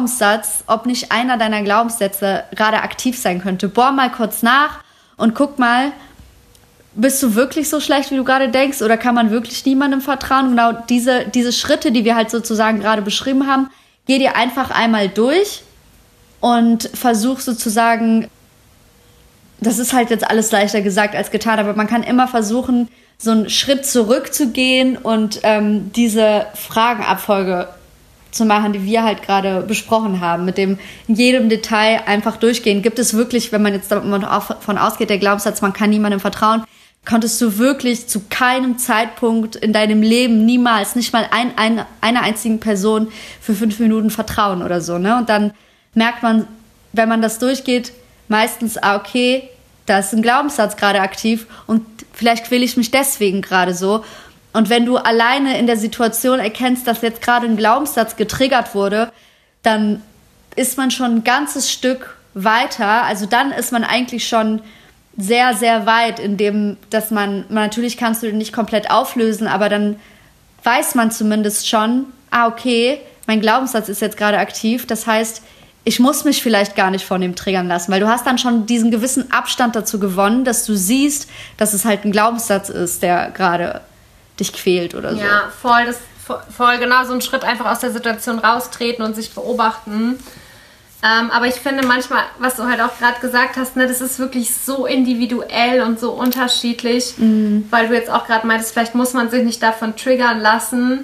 einer deiner Glaubenssätze gerade aktiv sein könnte. Bohr mal kurz nach und guck mal, bist du wirklich so schlecht, wie du gerade denkst, oder kann man wirklich niemandem vertrauen? Genau diese Schritte, die wir halt sozusagen gerade beschrieben haben, geh dir einfach einmal durch und versuch sozusagen, das ist halt jetzt alles leichter gesagt als getan, aber man kann immer versuchen, so einen Schritt zurückzugehen und diese Fragenabfolge zu machen, die wir halt gerade besprochen haben, mit dem in jedem Detail einfach durchgehen. Gibt es wirklich, wenn man jetzt davon ausgeht, der Glaubenssatz, man kann niemandem vertrauen, konntest du wirklich zu keinem Zeitpunkt in deinem Leben niemals, nicht mal einer einzigen Person für 5 Minuten vertrauen oder so, ne? Und dann merkt man, wenn man das durchgeht, meistens, okay, da ist ein Glaubenssatz gerade aktiv und vielleicht quäle ich mich deswegen gerade so. Und wenn du alleine in der Situation erkennst, dass jetzt gerade ein Glaubenssatz getriggert wurde, dann ist man schon ein ganzes Stück weiter. Also dann ist man eigentlich schon sehr, sehr weit, in dem, dass natürlich kannst du den nicht komplett auflösen, aber dann weiß man zumindest schon, okay, mein Glaubenssatz ist jetzt gerade aktiv, das heißt, ich muss mich vielleicht gar nicht von dem triggern lassen, weil du hast dann schon diesen gewissen Abstand dazu gewonnen, dass du siehst, dass es halt ein Glaubenssatz ist, der gerade dich quält oder so. Ja, voll genau, so ein Schritt einfach aus der Situation raustreten und sich beobachten. Aber ich finde manchmal, was du halt auch gerade gesagt hast, ne, das ist wirklich so individuell und so unterschiedlich, weil du jetzt auch gerade meintest, vielleicht muss man sich nicht davon triggern lassen.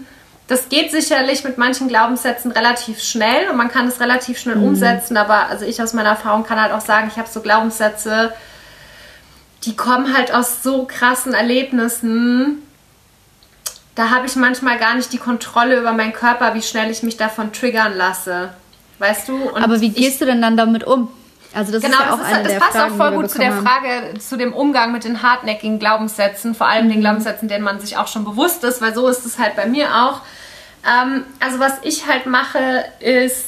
das geht sicherlich mit manchen Glaubenssätzen relativ schnell und man kann es relativ schnell umsetzen, aber also ich aus meiner Erfahrung kann halt auch sagen, ich habe so Glaubenssätze, die kommen halt aus so krassen Erlebnissen, da habe ich manchmal gar nicht die Kontrolle über meinen Körper, wie schnell ich mich davon triggern lasse. Weißt du? Und aber wie gehst du denn dann damit um? Also das ist ja auch eine der Fragen, das passt auch voll gut zu der Frage, zu dem Umgang mit den hartnäckigen Glaubenssätzen, vor allem den Glaubenssätzen, denen man sich auch schon bewusst ist, weil so ist es halt bei mir auch. Also was ich halt mache, ist,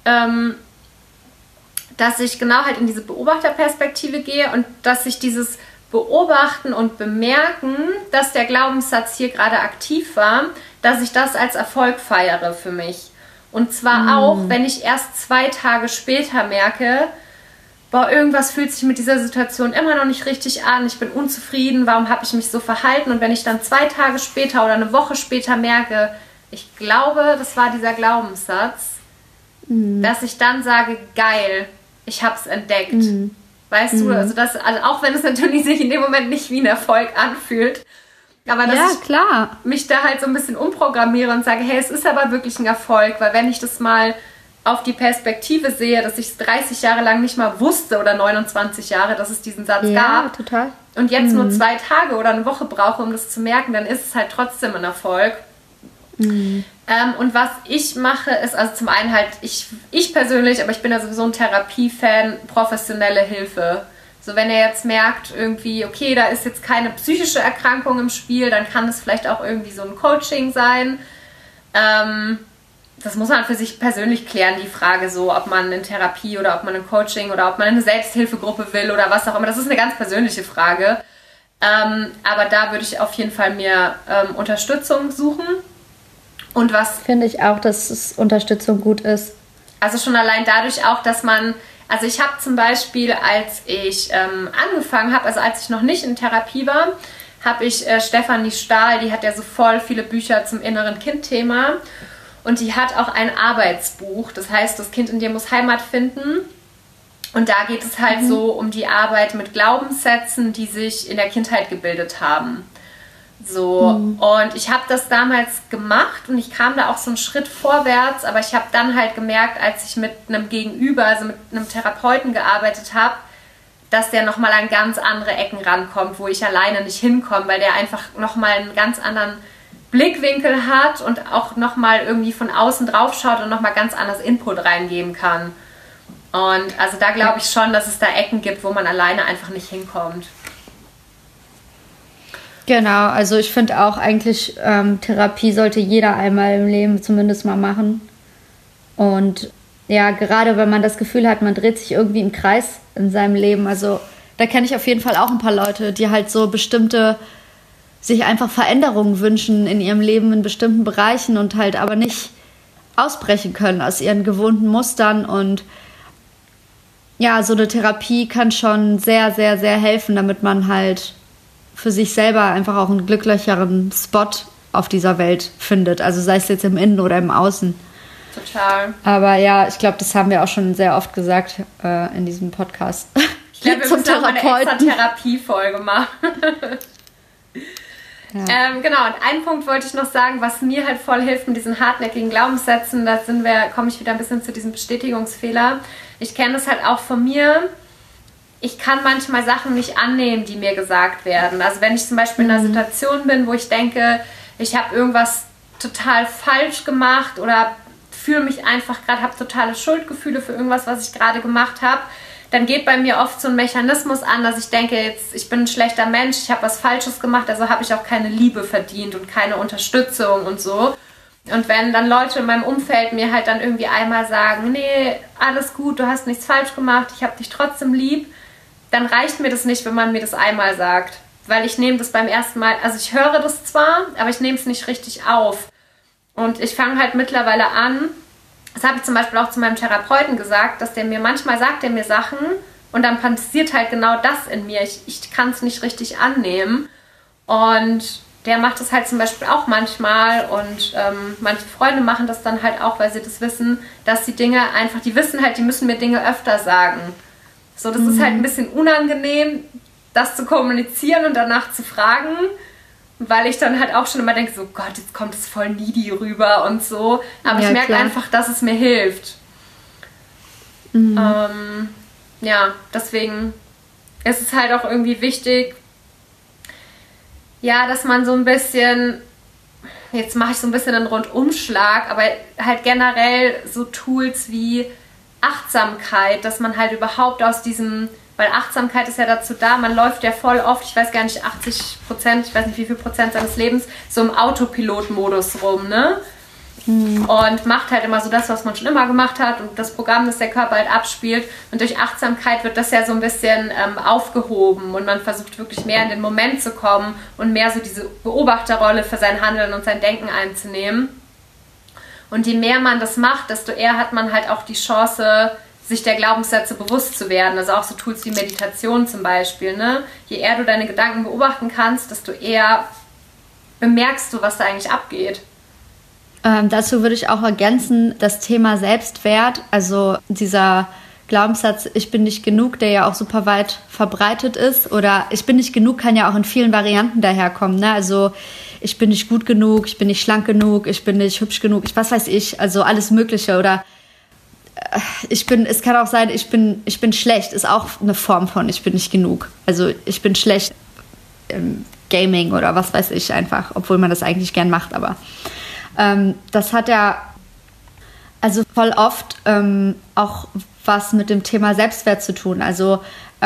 dass ich genau halt in diese Beobachterperspektive gehe und dass ich dieses Beobachten und Bemerken, dass der Glaubenssatz hier gerade aktiv war, dass ich das als Erfolg feiere für mich. Und zwar auch, wenn ich erst 2 Tage später merke, boah, irgendwas fühlt sich mit dieser Situation immer noch nicht richtig an, ich bin unzufrieden, warum habe ich mich so verhalten? Und wenn ich dann 2 Tage später oder eine Woche später merke, ich glaube, das war dieser Glaubenssatz, dass ich dann sage, geil, ich habe es entdeckt. Weißt du, also auch wenn es natürlich sich in dem Moment nicht wie ein Erfolg anfühlt, aber dass ich mich da halt so ein bisschen umprogrammiere und sage, hey, es ist aber wirklich ein Erfolg, weil wenn ich das mal auf die Perspektive sehe, dass ich es 30 Jahre lang nicht mal wusste oder 29 Jahre, dass es diesen Satz gab total. Und jetzt nur 2 Tage oder eine Woche brauche, um das zu merken, dann ist es halt trotzdem ein Erfolg. Und was ich mache, ist also zum einen halt, ich persönlich, aber ich bin ja sowieso ein Therapiefan, professionelle Hilfe. So, wenn ihr jetzt merkt, irgendwie, okay, da ist jetzt keine psychische Erkrankung im Spiel, dann kann es vielleicht auch irgendwie so ein Coaching sein. Das muss man für sich persönlich klären, die Frage so, ob man in Therapie oder ob man in Coaching oder ob man in eine Selbsthilfegruppe will oder was auch immer. Das ist eine ganz persönliche Frage. Aber da würde ich auf jeden Fall mir Unterstützung suchen. Und was finde ich auch, dass Unterstützung gut ist. Also schon allein dadurch auch, dass man, also ich habe zum Beispiel, als ich angefangen habe, also als ich noch nicht in Therapie war, habe ich Stefanie Stahl, die hat ja so voll viele Bücher zum inneren Kind-Thema und die hat auch ein Arbeitsbuch, das heißt, das Kind in dir muss Heimat finden und da geht es halt so um die Arbeit mit Glaubenssätzen, die sich in der Kindheit gebildet haben. So, und ich habe das damals gemacht und ich kam da auch so einen Schritt vorwärts, aber ich habe dann halt gemerkt, als ich mit einem Gegenüber, also mit einem Therapeuten gearbeitet habe, dass der nochmal an ganz andere Ecken rankommt, wo ich alleine nicht hinkomme, weil der einfach nochmal einen ganz anderen Blickwinkel hat und auch nochmal irgendwie von außen drauf schaut und nochmal ganz anders Input reingeben kann. Und also da glaube ich schon, dass es da Ecken gibt, wo man alleine einfach nicht hinkommt. Genau, also ich finde auch eigentlich, Therapie sollte jeder einmal im Leben zumindest mal machen. Und ja, gerade wenn man das Gefühl hat, man dreht sich irgendwie im Kreis in seinem Leben. Also da kenne ich auf jeden Fall auch ein paar Leute, die halt so bestimmte, sich einfach Veränderungen wünschen in ihrem Leben in bestimmten Bereichen und halt aber nicht ausbrechen können aus ihren gewohnten Mustern. Und ja, so eine Therapie kann schon sehr, sehr, sehr helfen, damit man halt für sich selber einfach auch einen glücklicheren Spot auf dieser Welt findet. Also sei es jetzt im Innen oder im Außen. Total. Aber ja, ich glaube, das haben wir auch schon sehr oft gesagt in diesem Podcast. Ich glaube, wir müssen auch mal eine extra Therapiefolge machen. Ja. Genau, und einen Punkt wollte ich noch sagen, was mir halt voll hilft mit diesen hartnäckigen Glaubenssätzen, da komme ich wieder ein bisschen zu diesem Bestätigungsfehler. Ich kenne das halt auch von mir. Ich kann manchmal Sachen nicht annehmen, die mir gesagt werden. Also wenn ich zum Beispiel in einer Situation bin, wo ich denke, ich habe irgendwas total falsch gemacht oder fühle mich einfach gerade, habe totale Schuldgefühle für irgendwas, was ich gerade gemacht habe, dann geht bei mir oft so ein Mechanismus an, dass ich denke, jetzt, ich bin ein schlechter Mensch, ich habe was Falsches gemacht, also habe ich auch keine Liebe verdient und keine Unterstützung und so. Und wenn dann Leute in meinem Umfeld mir halt dann irgendwie einmal sagen, nee, alles gut, du hast nichts falsch gemacht, ich habe dich trotzdem lieb, dann reicht mir das nicht, wenn man mir das einmal sagt. Weil ich nehme das beim ersten Mal, also ich höre das zwar, aber ich nehme es nicht richtig auf. Und ich fange halt mittlerweile an, das habe ich zum Beispiel auch zu meinem Therapeuten gesagt, dass der mir manchmal sagt, der mir Sachen und dann passiert halt genau das in mir. Ich kann es nicht richtig annehmen. Und der macht das halt zum Beispiel auch manchmal und manche Freunde machen das dann halt auch, weil sie das wissen, dass die Dinge einfach, die wissen halt, die müssen mir Dinge öfter sagen. So, das ist halt ein bisschen unangenehm, das zu kommunizieren und danach zu fragen. weil ich dann halt auch schon immer denke, so Gott, jetzt kommt es voll needy rüber und so. Aber ich merke einfach, dass es mir hilft. Deswegen ist es halt auch irgendwie wichtig, ja, dass man so ein bisschen, jetzt mache ich so ein bisschen einen Rundumschlag, aber halt generell so Tools wie Achtsamkeit, dass man halt überhaupt aus diesem, weil Achtsamkeit ist ja dazu da, man läuft ja voll oft, ich weiß gar nicht, 80%, ich weiß nicht wie viel Prozent seines Lebens, so im Autopilot-Modus rum, ne? Und macht halt immer so das, was man schon immer gemacht hat und das Programm, das der Körper halt abspielt. Und durch Achtsamkeit wird das ja so ein bisschen aufgehoben und man versucht wirklich mehr in den Moment zu kommen und mehr so diese Beobachterrolle für sein Handeln und sein Denken einzunehmen. Und je mehr man das macht, desto eher hat man halt auch die Chance, sich der Glaubenssätze bewusst zu werden. Also auch so Tools wie Meditation zum Beispiel, ne? Je eher du deine Gedanken beobachten kannst, desto eher bemerkst du, was da eigentlich abgeht. Dazu würde ich auch ergänzen, das Thema Selbstwert, also dieser Glaubenssatz, ich bin nicht genug, der ja auch super weit verbreitet ist, oder ich bin nicht genug kann ja auch in vielen Varianten daherkommen, ne? Also ich bin nicht gut genug, ich bin nicht schlank genug, ich bin nicht hübsch genug, was weiß ich, also alles Mögliche, oder es kann auch sein, ich bin schlecht, ist auch eine Form von ich bin nicht genug, also ich bin schlecht im Gaming oder was weiß ich einfach, obwohl man das eigentlich gern macht, aber das hat ja also voll oft auch was mit dem Thema Selbstwert zu tun. Also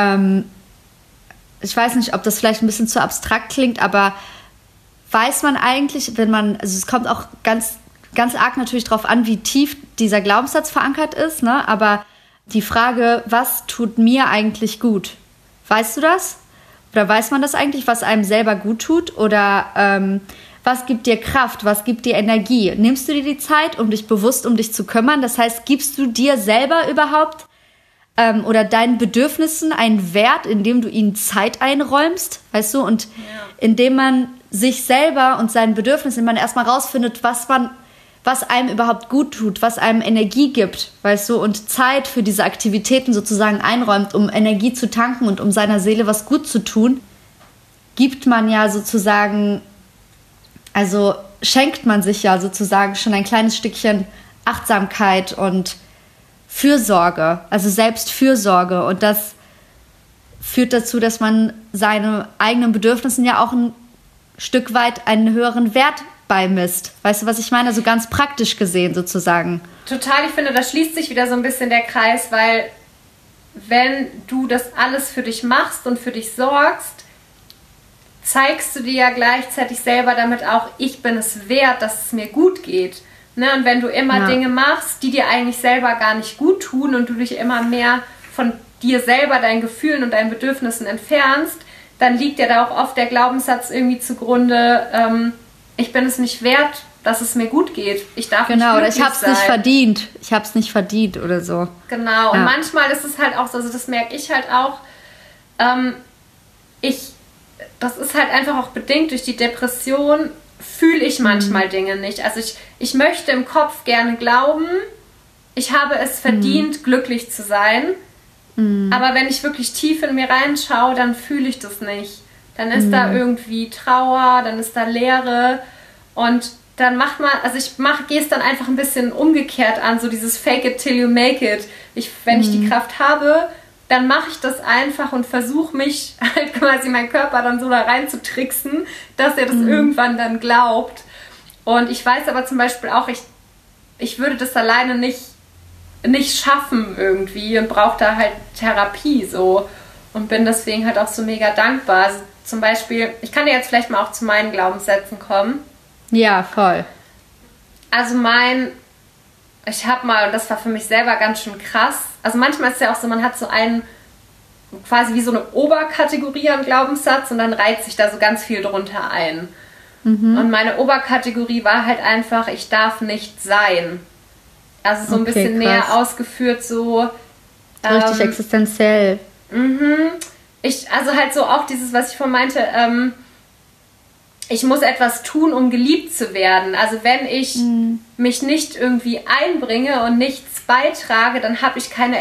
ich weiß nicht, ob das vielleicht ein bisschen zu abstrakt klingt, aber weiß man eigentlich, also es kommt auch ganz, ganz arg natürlich darauf an, wie tief dieser Glaubenssatz verankert ist, ne? Aber die Frage, was tut mir eigentlich gut? Weißt du das? Oder weiß man das eigentlich, was einem selber gut tut? Oder was gibt dir Kraft? Was gibt dir Energie? Nimmst du dir die Zeit, um dich bewusst um dich zu kümmern? Das heißt, gibst du dir selber überhaupt oder deinen Bedürfnissen einen Wert, indem du ihnen Zeit einräumst? Weißt du? Und indem man sich selber und seinen Bedürfnissen, man erstmal rausfindet, was einem überhaupt gut tut, was einem Energie gibt, weißt du? Und Zeit für diese Aktivitäten sozusagen einräumt, um Energie zu tanken und um seiner Seele was gut zu tun, gibt man ja sozusagen... Also schenkt man sich ja sozusagen schon ein kleines Stückchen Achtsamkeit und Fürsorge, also Selbstfürsorge. Und das führt dazu, dass man seinen eigenen Bedürfnissen ja auch ein Stück weit einen höheren Wert beimisst. Weißt du, was ich meine? Also ganz praktisch gesehen sozusagen. Total, ich finde, da schließt sich wieder so ein bisschen der Kreis, weil wenn du das alles für dich machst und für dich sorgst, zeigst du dir ja gleichzeitig selber damit auch, ich bin es wert, dass es mir gut geht. Ne? Und wenn du immer Dinge machst, die dir eigentlich selber gar nicht gut tun und du dich immer mehr von dir selber, deinen Gefühlen und deinen Bedürfnissen entfernst, dann liegt dir da auch oft der Glaubenssatz irgendwie zugrunde, ich bin es nicht wert, dass es mir gut geht. Ich darf nicht glücklich sein. Genau, oder ich habe es nicht verdient. Ich habe es nicht verdient oder so. Genau, und manchmal ist es halt auch so, also das merke ich halt auch, das ist halt einfach auch bedingt durch die Depression, fühle ich manchmal Dinge nicht. Also ich möchte im Kopf gerne glauben, ich habe es verdient, glücklich zu sein. Aber wenn ich wirklich tief in mir reinschaue, dann fühle ich das nicht. Dann ist da irgendwie Trauer, dann ist da Leere. Und dann gehe es dann einfach ein bisschen umgekehrt an, so dieses Fake it till you make it. Wenn ich die Kraft habe, dann mache ich das einfach und versuche mich halt quasi meinen Körper dann so da rein zu tricksen, dass er das irgendwann dann glaubt. Und ich weiß aber zum Beispiel auch, ich würde das alleine nicht schaffen irgendwie und brauche da halt Therapie so und bin deswegen halt auch so mega dankbar. Also zum Beispiel, ich kann dir jetzt vielleicht mal auch zu meinen Glaubenssätzen kommen. Ja, voll. Also ich habe mal, und das war für mich selber ganz schön krass, also manchmal ist es ja auch so, man hat so einen, quasi wie so eine Oberkategorie an Glaubenssatz und dann reiht sich da so ganz viel drunter ein. Und meine Oberkategorie war halt einfach, ich darf nicht sein. Also so ein bisschen krass. Näher ausgeführt, so richtig existenziell. Also halt so auch dieses, was ich vorhin meinte, ich muss etwas tun, um geliebt zu werden. Also wenn ich mich nicht irgendwie einbringe und nichts beitrage, dann habe ich keine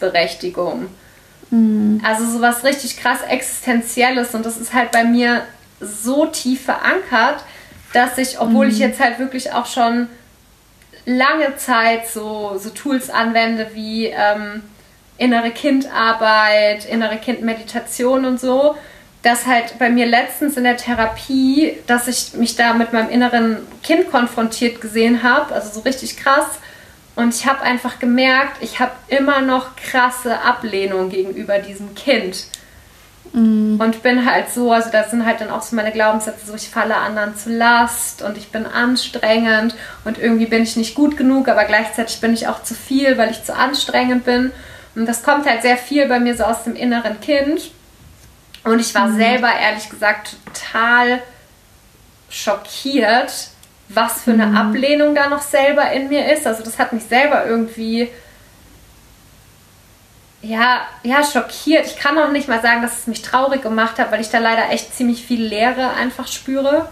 Existenzberechtigung. Also sowas richtig krass Existenzielles. Und das ist halt bei mir so tief verankert, dass ich, obwohl ich jetzt halt wirklich auch schon lange Zeit so Tools anwende wie innere Kindarbeit, innere Kindmeditation und so, dass halt bei mir letztens in der Therapie, dass ich mich da mit meinem inneren Kind konfrontiert gesehen habe, also so richtig krass. Und ich habe einfach gemerkt, ich habe immer noch krasse Ablehnung gegenüber diesem Kind. Und bin halt so, also das sind halt dann auch so meine Glaubenssätze, so ich falle anderen zur Last und ich bin anstrengend und irgendwie bin ich nicht gut genug, aber gleichzeitig bin ich auch zu viel, weil ich zu anstrengend bin. Und das kommt halt sehr viel bei mir so aus dem inneren Kind. Und ich war selber, ehrlich gesagt, total schockiert, was für eine Ablehnung da noch selber in mir ist. Also das hat mich selber irgendwie schockiert. Ich kann auch nicht mal sagen, dass es mich traurig gemacht hat, weil ich da leider echt ziemlich viel Leere einfach spüre.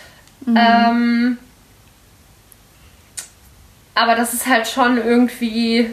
Aber das ist halt schon irgendwie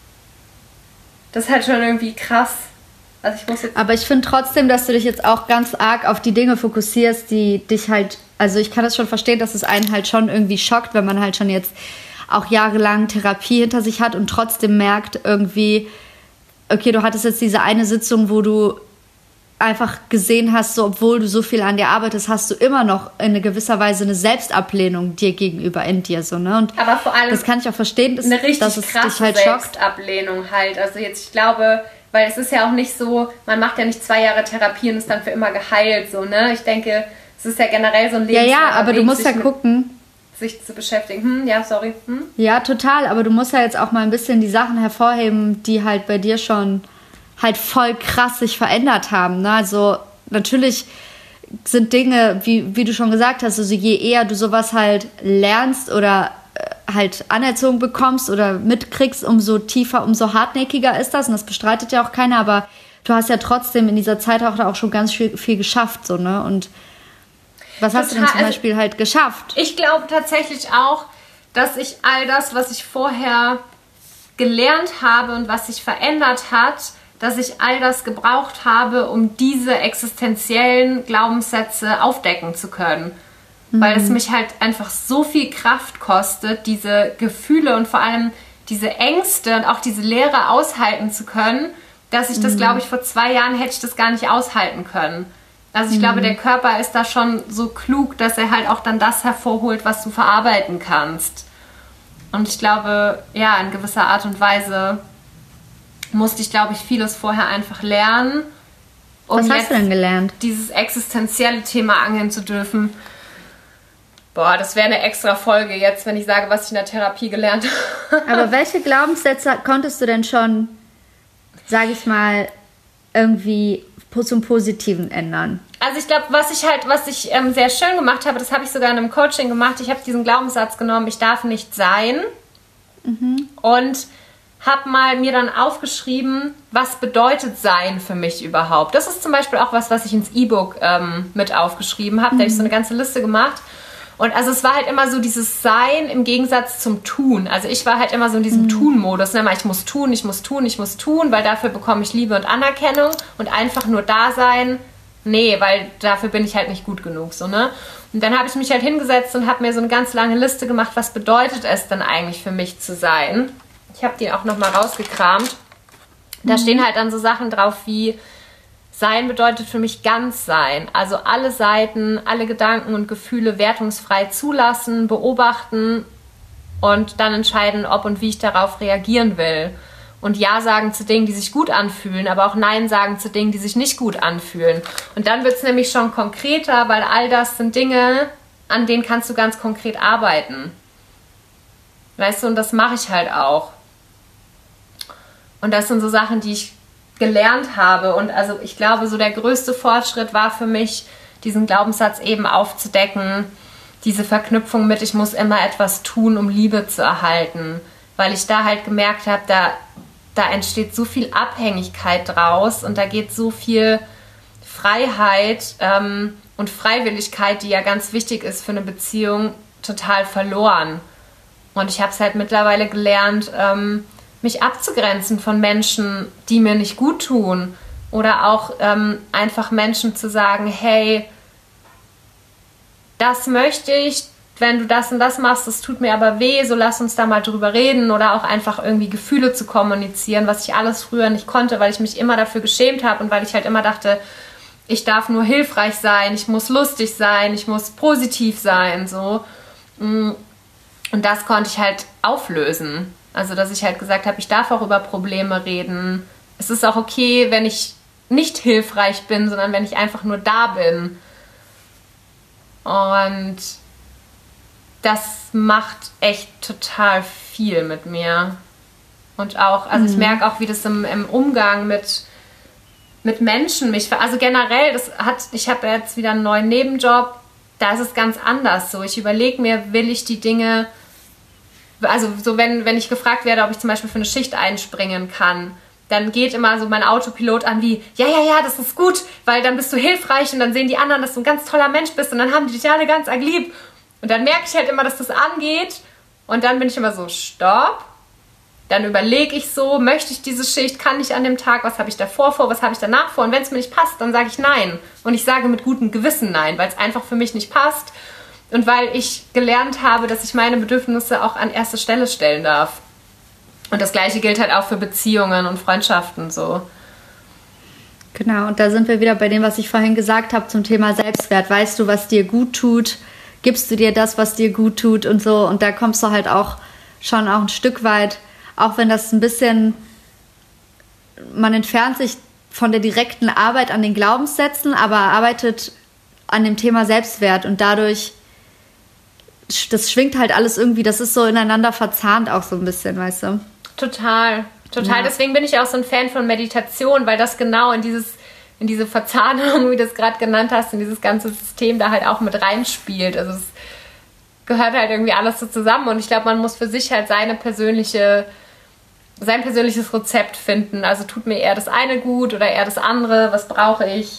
krass. Also aber ich finde trotzdem, dass du dich jetzt auch ganz arg auf die Dinge fokussierst, die dich halt, also ich kann das schon verstehen, dass es einen halt schon irgendwie schockt, wenn man halt schon jetzt auch jahrelang Therapie hinter sich hat und trotzdem merkt irgendwie, okay, du hattest jetzt diese eine Sitzung, wo du einfach gesehen hast, so, obwohl du so viel an dir arbeitest, hast du immer noch in gewisser Weise eine Selbstablehnung dir gegenüber in dir. So, ne? Und aber vor allem das kann ich auch verstehen, eine richtig dass es krasse dich halt Selbstablehnung halt. Also jetzt, ich glaube, weil es ist ja auch nicht so, man macht ja nicht 2 Jahre Therapie und ist dann für immer geheilt. So, ne? Ich denke, es ist ja generell so ein Lebenslanger Ja, aber du musst ja gucken, sich zu beschäftigen. Ja, total, aber du musst ja jetzt auch mal ein bisschen die Sachen hervorheben, die halt bei dir schon halt voll krass sich verändert haben. Ne? Also natürlich sind Dinge, wie du schon gesagt hast, also je eher du sowas halt lernst oder halt anerzogen bekommst oder mitkriegst, umso tiefer, umso hartnäckiger ist das. Und das bestreitet ja auch keiner, aber du hast ja trotzdem in dieser Zeit auch schon ganz viel geschafft. So, ne? Und was hast du denn zum Beispiel halt geschafft? Ich glaube tatsächlich auch, dass ich all das, was ich vorher gelernt habe und was sich verändert hat, dass ich all das gebraucht habe, um diese existenziellen Glaubenssätze aufdecken zu können. Weil es mich halt einfach so viel Kraft kostet, diese Gefühle und vor allem diese Ängste und auch diese Leere aushalten zu können, dass ich das, glaube ich, vor 2 Jahren hätte ich das gar nicht aushalten können. Also ich glaube, der Körper ist da schon so klug, dass er halt auch dann das hervorholt, was du verarbeiten kannst. Und ich glaube, ja, in gewisser Art und Weise musste ich, glaube ich, vieles vorher einfach lernen. Was hast du denn gelernt? Dieses existenzielle Thema angehen zu dürfen. Boah, das wäre eine extra Folge jetzt, wenn ich sage, was ich in der Therapie gelernt habe. Aber welche Glaubenssätze konntest du denn schon, sage ich mal, irgendwie zum Positiven ändern? Also ich glaube, was ich sehr schön gemacht habe, das habe ich sogar in einem Coaching gemacht. Ich habe diesen Glaubenssatz genommen, ich darf nicht sein. Und habe mal mir dann aufgeschrieben, was bedeutet Sein für mich überhaupt. Das ist zum Beispiel auch was ich ins E-Book mit aufgeschrieben habe. Da habe ich so eine ganze Liste gemacht. Und also es war halt immer so dieses Sein im Gegensatz zum Tun. Also ich war halt immer so in diesem Tun-Modus. Ne? Ich muss tun, weil dafür bekomme ich Liebe und Anerkennung. Und einfach nur da sein, nee, weil dafür bin ich halt nicht gut genug. So, ne? Und dann habe ich mich halt hingesetzt und habe mir so eine ganz lange Liste gemacht, was bedeutet es denn eigentlich für mich zu sein. Ich habe die auch nochmal rausgekramt. Da stehen halt dann so Sachen drauf wie: Sein bedeutet für mich ganz sein. Also alle Seiten, alle Gedanken und Gefühle wertungsfrei zulassen, beobachten und dann entscheiden, ob und wie ich darauf reagieren will. Und Ja sagen zu Dingen, die sich gut anfühlen, aber auch Nein sagen zu Dingen, die sich nicht gut anfühlen. Und dann wird es nämlich schon konkreter, weil all das sind Dinge, an denen kannst du ganz konkret arbeiten. Weißt du, und das mache ich halt auch. Und das sind so Sachen, die ich gelernt habe. Und also ich glaube, so der größte Fortschritt war für mich, diesen Glaubenssatz eben aufzudecken, diese Verknüpfung mit, ich muss immer etwas tun, um Liebe zu erhalten. Weil ich da halt gemerkt habe, da entsteht so viel Abhängigkeit draus und da geht so viel Freiheit und Freiwilligkeit, die ja ganz wichtig ist für eine Beziehung, total verloren. Und ich habe es halt mittlerweile gelernt, mich abzugrenzen von Menschen, die mir nicht gut tun. Oder auch einfach Menschen zu sagen, hey, das möchte ich, wenn du das und das machst, das tut mir aber weh, so lass uns da mal drüber reden oder auch einfach irgendwie Gefühle zu kommunizieren, was ich alles früher nicht konnte, weil ich mich immer dafür geschämt habe und weil ich halt immer dachte, ich darf nur hilfreich sein, ich muss lustig sein, ich muss positiv sein, so. Und das konnte ich halt auflösen. Also, dass ich halt gesagt habe, ich darf auch über Probleme reden. Es ist auch okay, wenn ich nicht hilfreich bin, sondern wenn ich einfach nur da bin. Und das macht echt total viel mit mir. Und auch, also ich merke auch, wie das im Umgang mit Menschen mich, also generell, ich habe jetzt wieder einen neuen Nebenjob, da ist es ganz anders so. Ich überlege mir, will ich die Dinge, also so wenn ich gefragt werde, ob ich zum Beispiel für eine Schicht einspringen kann, dann geht immer so mein Autopilot an wie, ja, das ist gut, weil dann bist du hilfreich und dann sehen die anderen, dass du ein ganz toller Mensch bist und dann haben die dich alle ganz arg lieb. Und dann merke ich halt immer, dass das angeht und dann bin ich immer so, stopp. Dann überlege ich so, möchte ich diese Schicht, kann ich an dem Tag, was habe ich davor vor, was habe ich danach vor und wenn es mir nicht passt, dann sage ich nein. Und ich sage mit gutem Gewissen nein, weil es einfach für mich nicht passt und weil ich gelernt habe, dass ich meine Bedürfnisse auch an erste Stelle stellen darf. Und das Gleiche gilt halt auch für Beziehungen und Freundschaften so. Genau, und da sind wir wieder bei dem, was ich vorhin gesagt habe zum Thema Selbstwert. Weißt du, was dir gut tut? Gibst du dir das, was dir gut tut und so? Und da kommst du halt auch schon auch ein Stück weit, auch wenn das ein bisschen, man entfernt sich von der direkten Arbeit an den Glaubenssätzen, aber arbeitet an dem Thema Selbstwert und dadurch, das schwingt halt alles irgendwie, das ist so ineinander verzahnt auch so ein bisschen, weißt du? Total. Ja. Deswegen bin ich auch so ein Fan von Meditation, weil das genau in diese Verzahnung, wie du es gerade genannt hast, in dieses ganze System da halt auch mit reinspielt. Also es gehört halt irgendwie alles so zusammen und ich glaube, man muss für sich halt sein persönliches Rezept finden. Also tut mir eher das eine gut oder eher das andere? Was brauche ich?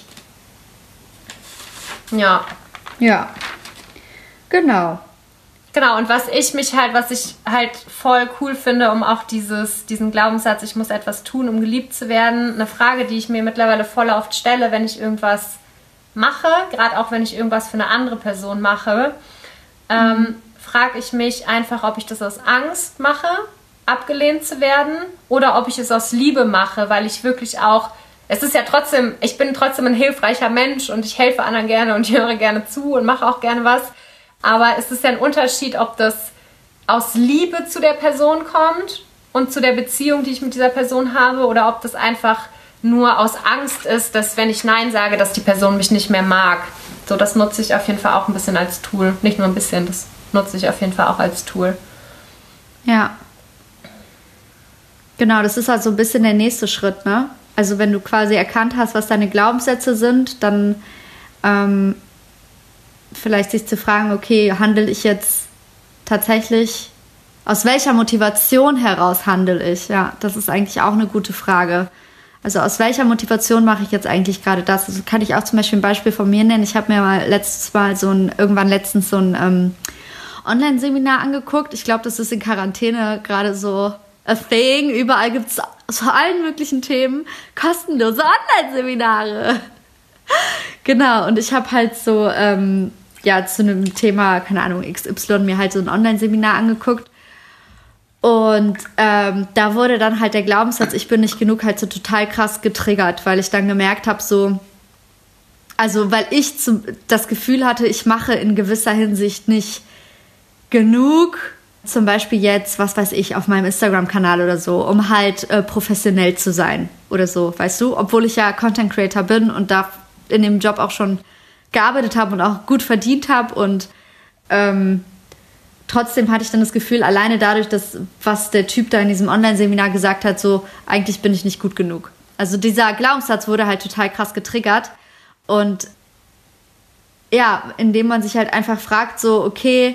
Ja. Ja. Genau. Und was ich halt voll cool finde, um auch diesen Glaubenssatz, ich muss etwas tun, um geliebt zu werden, eine Frage, die ich mir mittlerweile voll oft stelle, wenn ich irgendwas mache, gerade auch wenn ich irgendwas für eine andere Person mache, frage ich mich einfach, ob ich das aus Angst mache, abgelehnt zu werden, oder ob ich es aus Liebe mache, weil ich wirklich auch, ich bin trotzdem ein hilfreicher Mensch und ich helfe anderen gerne und höre gerne zu und mache auch gerne was. Aber es ist ja ein Unterschied, ob das aus Liebe zu der Person kommt und zu der Beziehung, die ich mit dieser Person habe, oder ob das einfach nur aus Angst ist, dass wenn ich Nein sage, dass die Person mich nicht mehr mag. So, das nutze ich auf jeden Fall auch ein bisschen als Tool. Nicht nur ein bisschen, das nutze ich auf jeden Fall auch als Tool. Ja. Genau, das ist halt so ein bisschen der nächste Schritt, ne? Also wenn du quasi erkannt hast, was deine Glaubenssätze sind, dann vielleicht sich zu fragen, okay, handle ich jetzt tatsächlich, aus welcher Motivation heraus handle ich? Ja, das ist eigentlich auch eine gute Frage. Also aus welcher Motivation mache ich jetzt eigentlich gerade das? Also kann ich auch zum Beispiel ein Beispiel von mir nennen. Ich habe mir mal letztens so ein Online-Seminar angeguckt. Ich glaube, das ist in Quarantäne gerade so a thing. Überall gibt es zu allen möglichen Themen kostenlose Online-Seminare. Genau, und ich habe halt so zu einem Thema, keine Ahnung, XY mir halt so ein Online-Seminar angeguckt. Und da wurde dann halt der Glaubenssatz, ich bin nicht genug, halt so total krass getriggert, weil ich dann gemerkt habe, weil ich das Gefühl hatte, ich mache in gewisser Hinsicht nicht genug, zum Beispiel jetzt, was weiß ich, auf meinem Instagram-Kanal oder so, um halt professionell zu sein oder so, weißt du? Obwohl ich ja Content Creator bin und da in dem Job auch schon gearbeitet habe und auch gut verdient habe und trotzdem hatte ich dann das Gefühl, alleine dadurch, dass was der Typ da in diesem Online-Seminar gesagt hat, so, eigentlich bin ich nicht gut genug. Also dieser Glaubenssatz wurde halt total krass getriggert und ja, indem man sich halt einfach fragt, so, okay,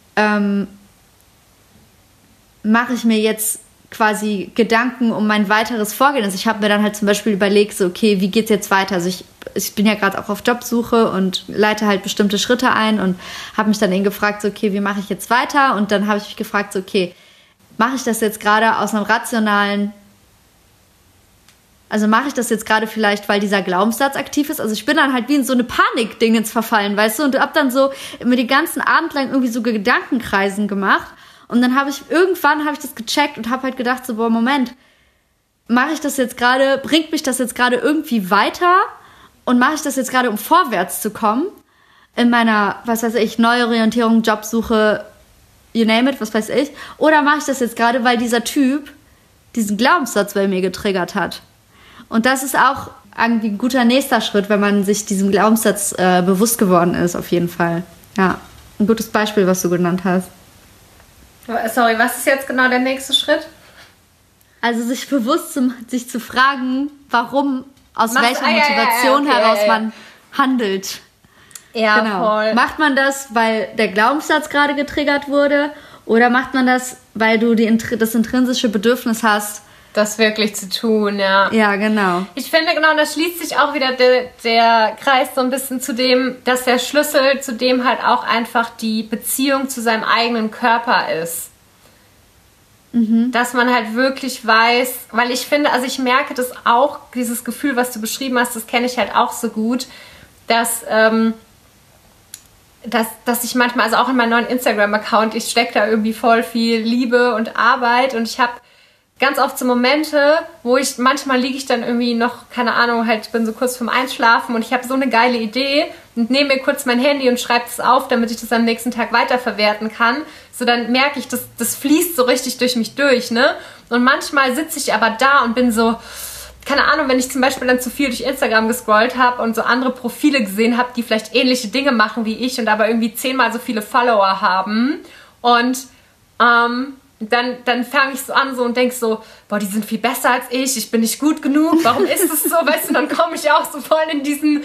mache ich mir jetzt quasi Gedanken um mein weiteres Vorgehen. Also ich habe mir dann halt zum Beispiel überlegt, so, okay, wie geht's jetzt weiter? Also ich bin ja gerade auch auf Jobsuche und leite halt bestimmte Schritte ein und habe mich dann eben gefragt, so, okay, wie mache ich jetzt weiter? Und dann habe ich mich gefragt, so, okay, mache ich das jetzt gerade aus einem rationalen Also mache ich das jetzt gerade vielleicht, weil dieser Glaubenssatz aktiv ist? Also ich bin dann halt wie in so eine Panik-Dingens verfallen, weißt du? Und hab dann so mir den ganzen Abend lang irgendwie so Gedankenkreisen gemacht. Und dann irgendwann habe ich das gecheckt und habe halt gedacht so, boah, Moment, mache ich das jetzt gerade, bringt mich das jetzt gerade irgendwie weiter? Und mache ich das jetzt gerade, um vorwärts zu kommen? In meiner, was weiß ich, Neuorientierung, Jobsuche, you name it, was weiß ich. Oder mache ich das jetzt gerade, weil dieser Typ diesen Glaubenssatz bei mir getriggert hat? Und das ist auch irgendwie ein guter nächster Schritt, wenn man sich diesem Glaubenssatz bewusst geworden ist, auf jeden Fall. Ja, ein gutes Beispiel, was du genannt hast. Sorry, was ist jetzt genau der nächste Schritt? Also sich bewusst sich zu fragen, warum, aus welcher Motivation heraus man handelt. Ja, genau. Voll. Macht man das, weil der Glaubenssatz gerade getriggert wurde? Oder macht man das, weil du das intrinsische Bedürfnis hast, das wirklich zu tun, ja. Ja, genau. Ich finde, genau, da schließt sich auch wieder der Kreis so ein bisschen zu dem, dass der Schlüssel zu dem halt auch einfach die Beziehung zu seinem eigenen Körper ist. Mhm. Dass man halt wirklich weiß, weil ich finde, also ich merke das auch, dieses Gefühl, was du beschrieben hast, das kenne ich halt auch so gut, dass ich manchmal, also auch in meinem neuen Instagram-Account, ich stecke da irgendwie voll viel Liebe und Arbeit und ich habe ganz oft so Momente, wo manchmal liege ich dann irgendwie noch, keine Ahnung, halt bin so kurz vorm Einschlafen und ich habe so eine geile Idee und nehme mir kurz mein Handy und schreibe es auf, damit ich das am nächsten Tag weiterverwerten kann. So, dann merke ich, das fließt so richtig durch mich durch, ne? Und manchmal sitze ich aber da und bin so, keine Ahnung, wenn ich zum Beispiel dann zu viel durch Instagram gescrollt habe und so andere Profile gesehen habe, die vielleicht ähnliche Dinge machen wie ich und aber irgendwie 10-mal so viele Follower haben und dann fange ich so an so und denke so, boah, die sind viel besser als ich bin nicht gut genug, warum ist es so, weißt du, dann komme ich auch so voll in diese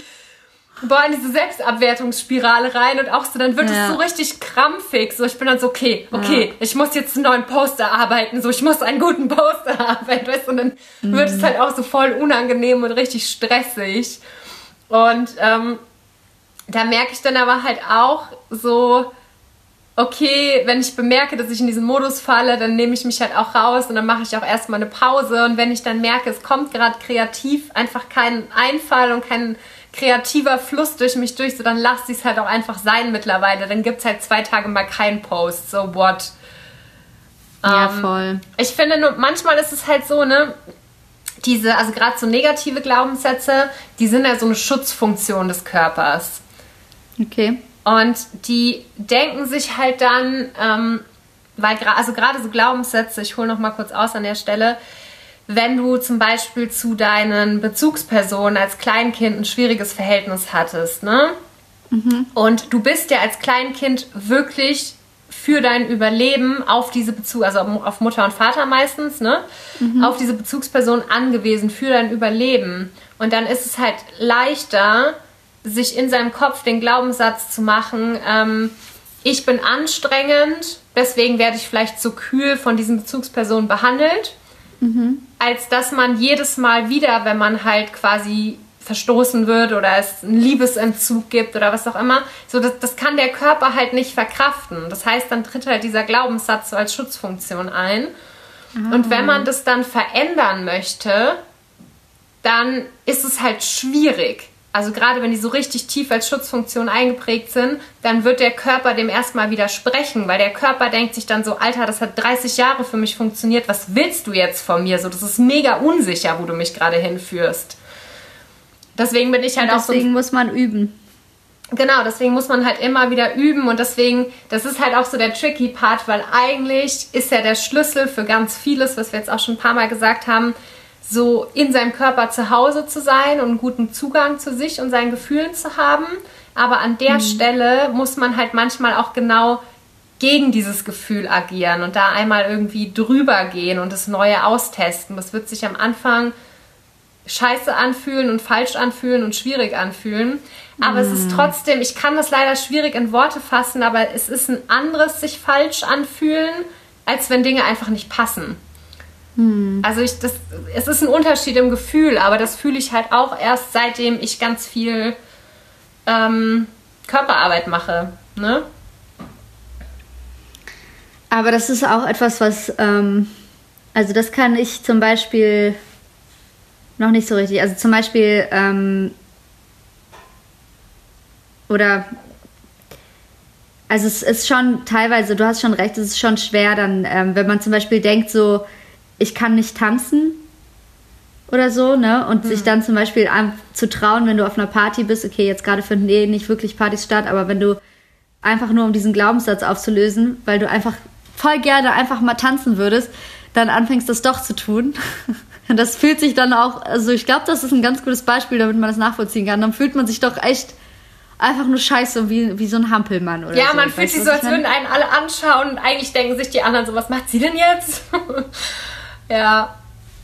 Selbstabwertungsspirale rein und auch so, dann wird es so richtig krampfig, so ich bin dann so, okay, ich muss jetzt einen neuen Post erarbeiten, so ich muss einen guten Post erarbeiten, weißt du, und dann wird es halt auch so voll unangenehm und richtig stressig und da merke ich dann aber halt auch so, okay, wenn ich bemerke, dass ich in diesen Modus falle, dann nehme ich mich halt auch raus und dann mache ich auch erstmal eine Pause und wenn ich dann merke, es kommt gerade kreativ einfach kein Einfall und kein kreativer Fluss durch mich durch, so dann lasse ich es halt auch einfach sein mittlerweile. Dann gibt es halt 2 Tage mal keinen Post, so what? Ja, voll. Ich finde nur, manchmal ist es halt so, ne, also gerade so negative Glaubenssätze, die sind ja so eine Schutzfunktion des Körpers. Okay. Und die denken sich halt dann, weil gerade so Glaubenssätze, ich hole noch mal kurz aus an der Stelle, wenn du zum Beispiel zu deinen Bezugspersonen als Kleinkind ein schwieriges Verhältnis hattest, ne? Mhm. Und du bist ja als Kleinkind wirklich für dein Überleben auf diese also auf Mutter und Vater meistens, ne? Mhm. Auf diese Bezugsperson angewiesen für dein Überleben. Und dann ist es halt leichter, sich in seinem Kopf den Glaubenssatz zu machen, ich bin anstrengend, deswegen werde ich vielleicht so kühl von diesen Bezugspersonen behandelt, als dass man jedes Mal wieder, wenn man halt quasi verstoßen wird oder es einen Liebesentzug gibt oder was auch immer, so das kann der Körper halt nicht verkraften. Das heißt, dann tritt halt dieser Glaubenssatz so als Schutzfunktion ein. Oh. Und wenn man das dann verändern möchte, dann ist es halt schwierig. Also gerade wenn die so richtig tief als Schutzfunktion eingeprägt sind, dann wird der Körper dem erstmal widersprechen, weil der Körper denkt sich dann so, Alter, das hat 30 Jahre für mich funktioniert, was willst du jetzt von mir? So, das ist mega unsicher, wo du mich gerade hinführst. Deswegen bin ich halt auch so... Deswegen muss man üben. Genau, deswegen muss man halt immer wieder üben und deswegen, das ist halt auch so der tricky Part, weil eigentlich ist ja der Schlüssel für ganz vieles, was wir jetzt auch schon ein paar Mal gesagt haben, so in seinem Körper zu Hause zu sein und einen guten Zugang zu sich und seinen Gefühlen zu haben. Aber an der Stelle muss man halt manchmal auch genau gegen dieses Gefühl agieren und da einmal irgendwie drüber gehen und das Neue austesten. Das wird sich am Anfang scheiße anfühlen und falsch anfühlen und schwierig anfühlen. Aber es ist trotzdem, ich kann das leider schwierig in Worte fassen, aber es ist ein anderes sich falsch anfühlen, als wenn Dinge einfach nicht passen. Also es ist ein Unterschied im Gefühl, aber das fühle ich halt auch erst seitdem ich ganz viel Körperarbeit mache, ne? Aber das ist auch etwas, was, also das kann ich zum Beispiel Noch nicht so richtig. Also zum Beispiel, also es ist schon teilweise, du hast schon recht, es ist schon schwer dann, wenn man zum Beispiel denkt so, ich kann nicht tanzen oder so, ne? Und sich dann zum Beispiel zu trauen, wenn du auf einer Party bist, okay, jetzt gerade finden nicht wirklich Partys statt, aber wenn du einfach nur, um diesen Glaubenssatz aufzulösen, weil du einfach voll gerne einfach mal tanzen würdest, dann anfängst das doch zu tun. Und das fühlt sich dann auch, also ich glaube, das ist ein ganz gutes Beispiel, damit man das nachvollziehen kann. Dann fühlt man sich doch echt einfach nur scheiße, wie so ein Hampelmann oder so. Ja, man fühlt sich so, als würden einen alle anschauen und eigentlich denken sich die anderen so, was macht sie denn jetzt? Ja.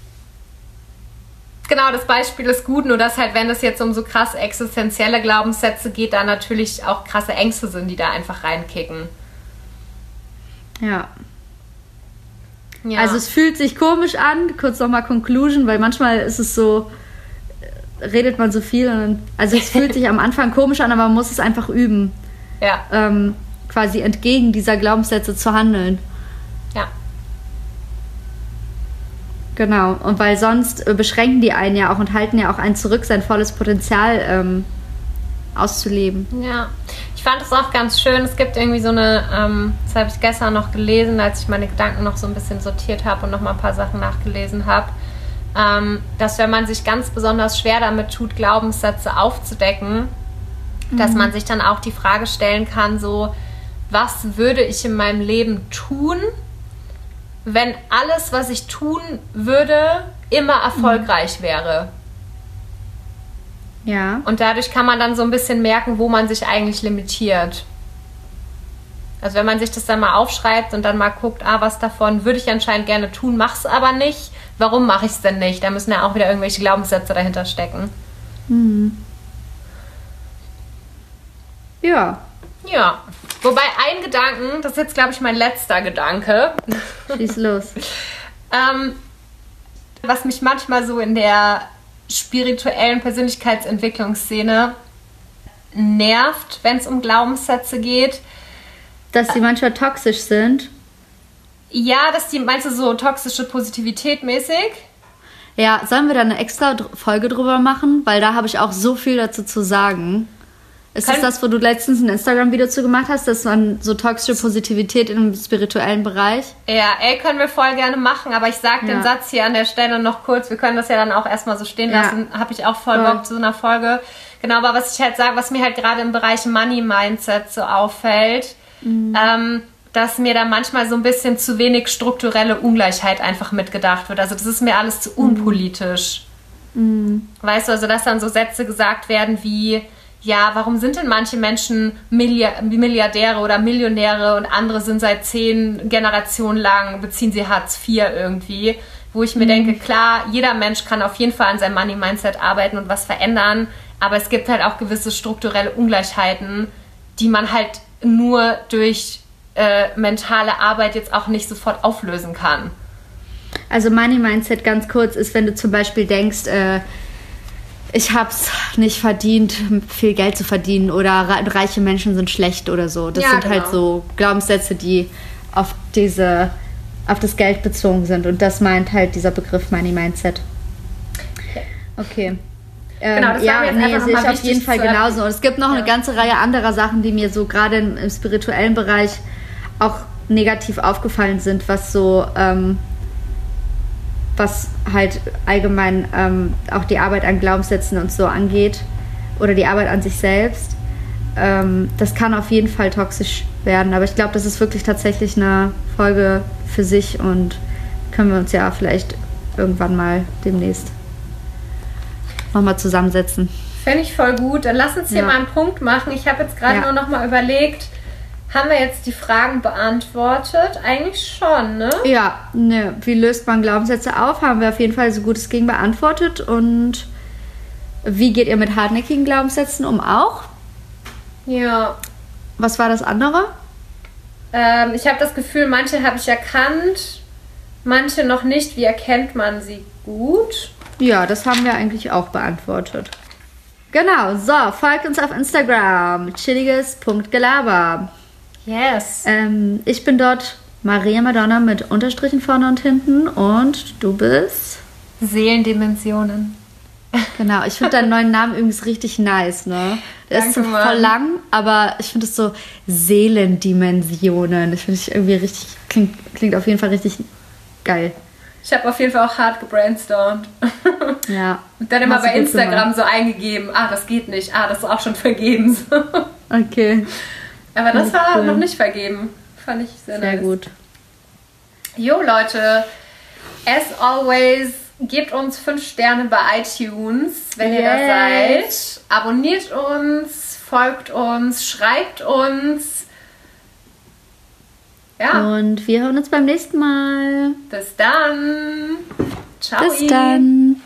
Genau, das Beispiel ist gut, nur dass halt, wenn es jetzt um so krass existenzielle Glaubenssätze geht, da natürlich auch krasse Ängste sind, die da einfach reinkicken. Ja. Also es fühlt sich komisch an, kurz nochmal Conclusion, weil manchmal ist es so, redet man so viel. Also es fühlt sich am Anfang komisch an, aber man muss es einfach üben. Ja. Quasi entgegen dieser Glaubenssätze zu handeln. Ja. Genau. Und weil sonst beschränken die einen ja auch und halten ja auch einen zurück, sein volles Potenzial auszuleben. Ja. Ich fand es auch ganz schön. Es gibt irgendwie so eine, das habe ich gestern noch gelesen, als ich meine Gedanken noch so ein bisschen sortiert habe und noch mal ein paar Sachen nachgelesen habe. Dass wenn man sich ganz besonders schwer damit tut, Glaubenssätze aufzudecken, dass man sich dann auch die Frage stellen kann, so, was würde ich in meinem Leben tun, wenn alles, was ich tun würde, immer erfolgreich wäre? Ja. Und dadurch kann man dann so ein bisschen merken, wo man sich eigentlich limitiert. Also wenn man sich das dann mal aufschreibt und dann mal guckt, was davon würde ich anscheinend gerne tun, mach's aber nicht. Warum mache ich es denn nicht? Da müssen ja auch wieder irgendwelche Glaubenssätze dahinter stecken. Mhm. Ja. Ja. Wobei ein Gedanken, das ist jetzt, glaube ich, mein letzter Gedanke. Schieß los. Was mich manchmal so in der spirituellen Persönlichkeitsentwicklungsszene nervt, wenn es um Glaubenssätze geht. Dass die manchmal toxisch sind? Ja, dass die, meinst du, so toxische Positivität mäßig? Ja, sollen wir da eine extra Folge drüber machen? Weil da habe ich auch so viel dazu zu sagen. Ist das, wo du letztens ein Instagram-Video zu gemacht hast, dass man so toxische Positivität im spirituellen Bereich? Ja, können wir voll gerne machen, aber ich sage den Satz hier an der Stelle noch kurz. Wir können das ja dann auch erstmal so stehen lassen. Habe ich auch voll Bock zu so einer Folge. Genau, aber was ich halt sage, was mir halt gerade im Bereich Money-Mindset so auffällt, dass mir da manchmal so ein bisschen zu wenig strukturelle Ungleichheit einfach mitgedacht wird. Also das ist mir alles zu unpolitisch. Weißt du, also dass dann so Sätze gesagt werden wie, ja, warum sind denn manche Menschen Milliardäre oder Millionäre und andere sind seit 10 Generationen lang, beziehen sie Hartz IV irgendwie, wo ich mir denke, klar, jeder Mensch kann auf jeden Fall an seinem Money-Mindset arbeiten und was verändern, aber es gibt halt auch gewisse strukturelle Ungleichheiten, die man halt nur durch mentale Arbeit jetzt auch nicht sofort auflösen kann. Also Money-Mindset ganz kurz ist, wenn du zum Beispiel denkst, ich hab's nicht verdient, viel Geld zu verdienen oder reiche Menschen sind schlecht oder so. Das sind halt so Glaubenssätze, die auf das Geld bezogen sind. Und das meint halt dieser Begriff Money Mindset. Okay. Genau, das war mir jetzt einfach sehe ich auf jeden Fall genauso. Und es gibt noch eine ganze Reihe anderer Sachen, die mir so gerade im spirituellen Bereich auch negativ aufgefallen sind, was so was halt allgemein auch die Arbeit an Glaubenssätzen und so angeht oder die Arbeit an sich selbst. Das kann auf jeden Fall toxisch werden, aber ich glaube, das ist wirklich tatsächlich eine Folge für sich und können wir uns ja vielleicht irgendwann mal demnächst nochmal zusammensetzen. Fände ich voll gut. Dann lass uns hier mal einen Punkt machen. Ich habe jetzt gerade nur noch mal überlegt, haben wir jetzt die Fragen beantwortet? Eigentlich schon, ne? Ja, ne. Wie löst man Glaubenssätze auf? Haben wir auf jeden Fall so gut es ging beantwortet. Und wie geht ihr mit hartnäckigen Glaubenssätzen um auch? Ja. Was war das andere? Ich habe das Gefühl, manche habe ich erkannt, manche noch nicht. Wie erkennt man sie gut? Ja, das haben wir eigentlich auch beantwortet. Genau, so, folgt uns auf Instagram, chilliges.gelaber. Yes. Ich bin dort Maria Madonna mit Unterstrichen vorne und hinten und du bist? Seelendimensionen. Genau, ich finde deinen neuen Namen übrigens richtig nice, ne? Der ist so voll lang, aber ich finde es so Seelendimensionen. Ich finde es irgendwie richtig, klingt auf jeden Fall richtig geil. Ich habe auf jeden Fall auch hart gebrainstormt. Ja. Und dann immer bei Instagram so eingegeben, das geht nicht, das ist auch schon vergeben. Okay. Aber das war cool. Noch nicht vergeben. Fand ich sehr nice. Sehr gut. Jo, Leute, as always, gebt uns 5 Sterne bei iTunes, wenn ihr da seid. Abonniert uns, folgt uns, schreibt uns. Ja. Und wir hören uns beim nächsten Mal. Bis dann. Ciao. Bis dann.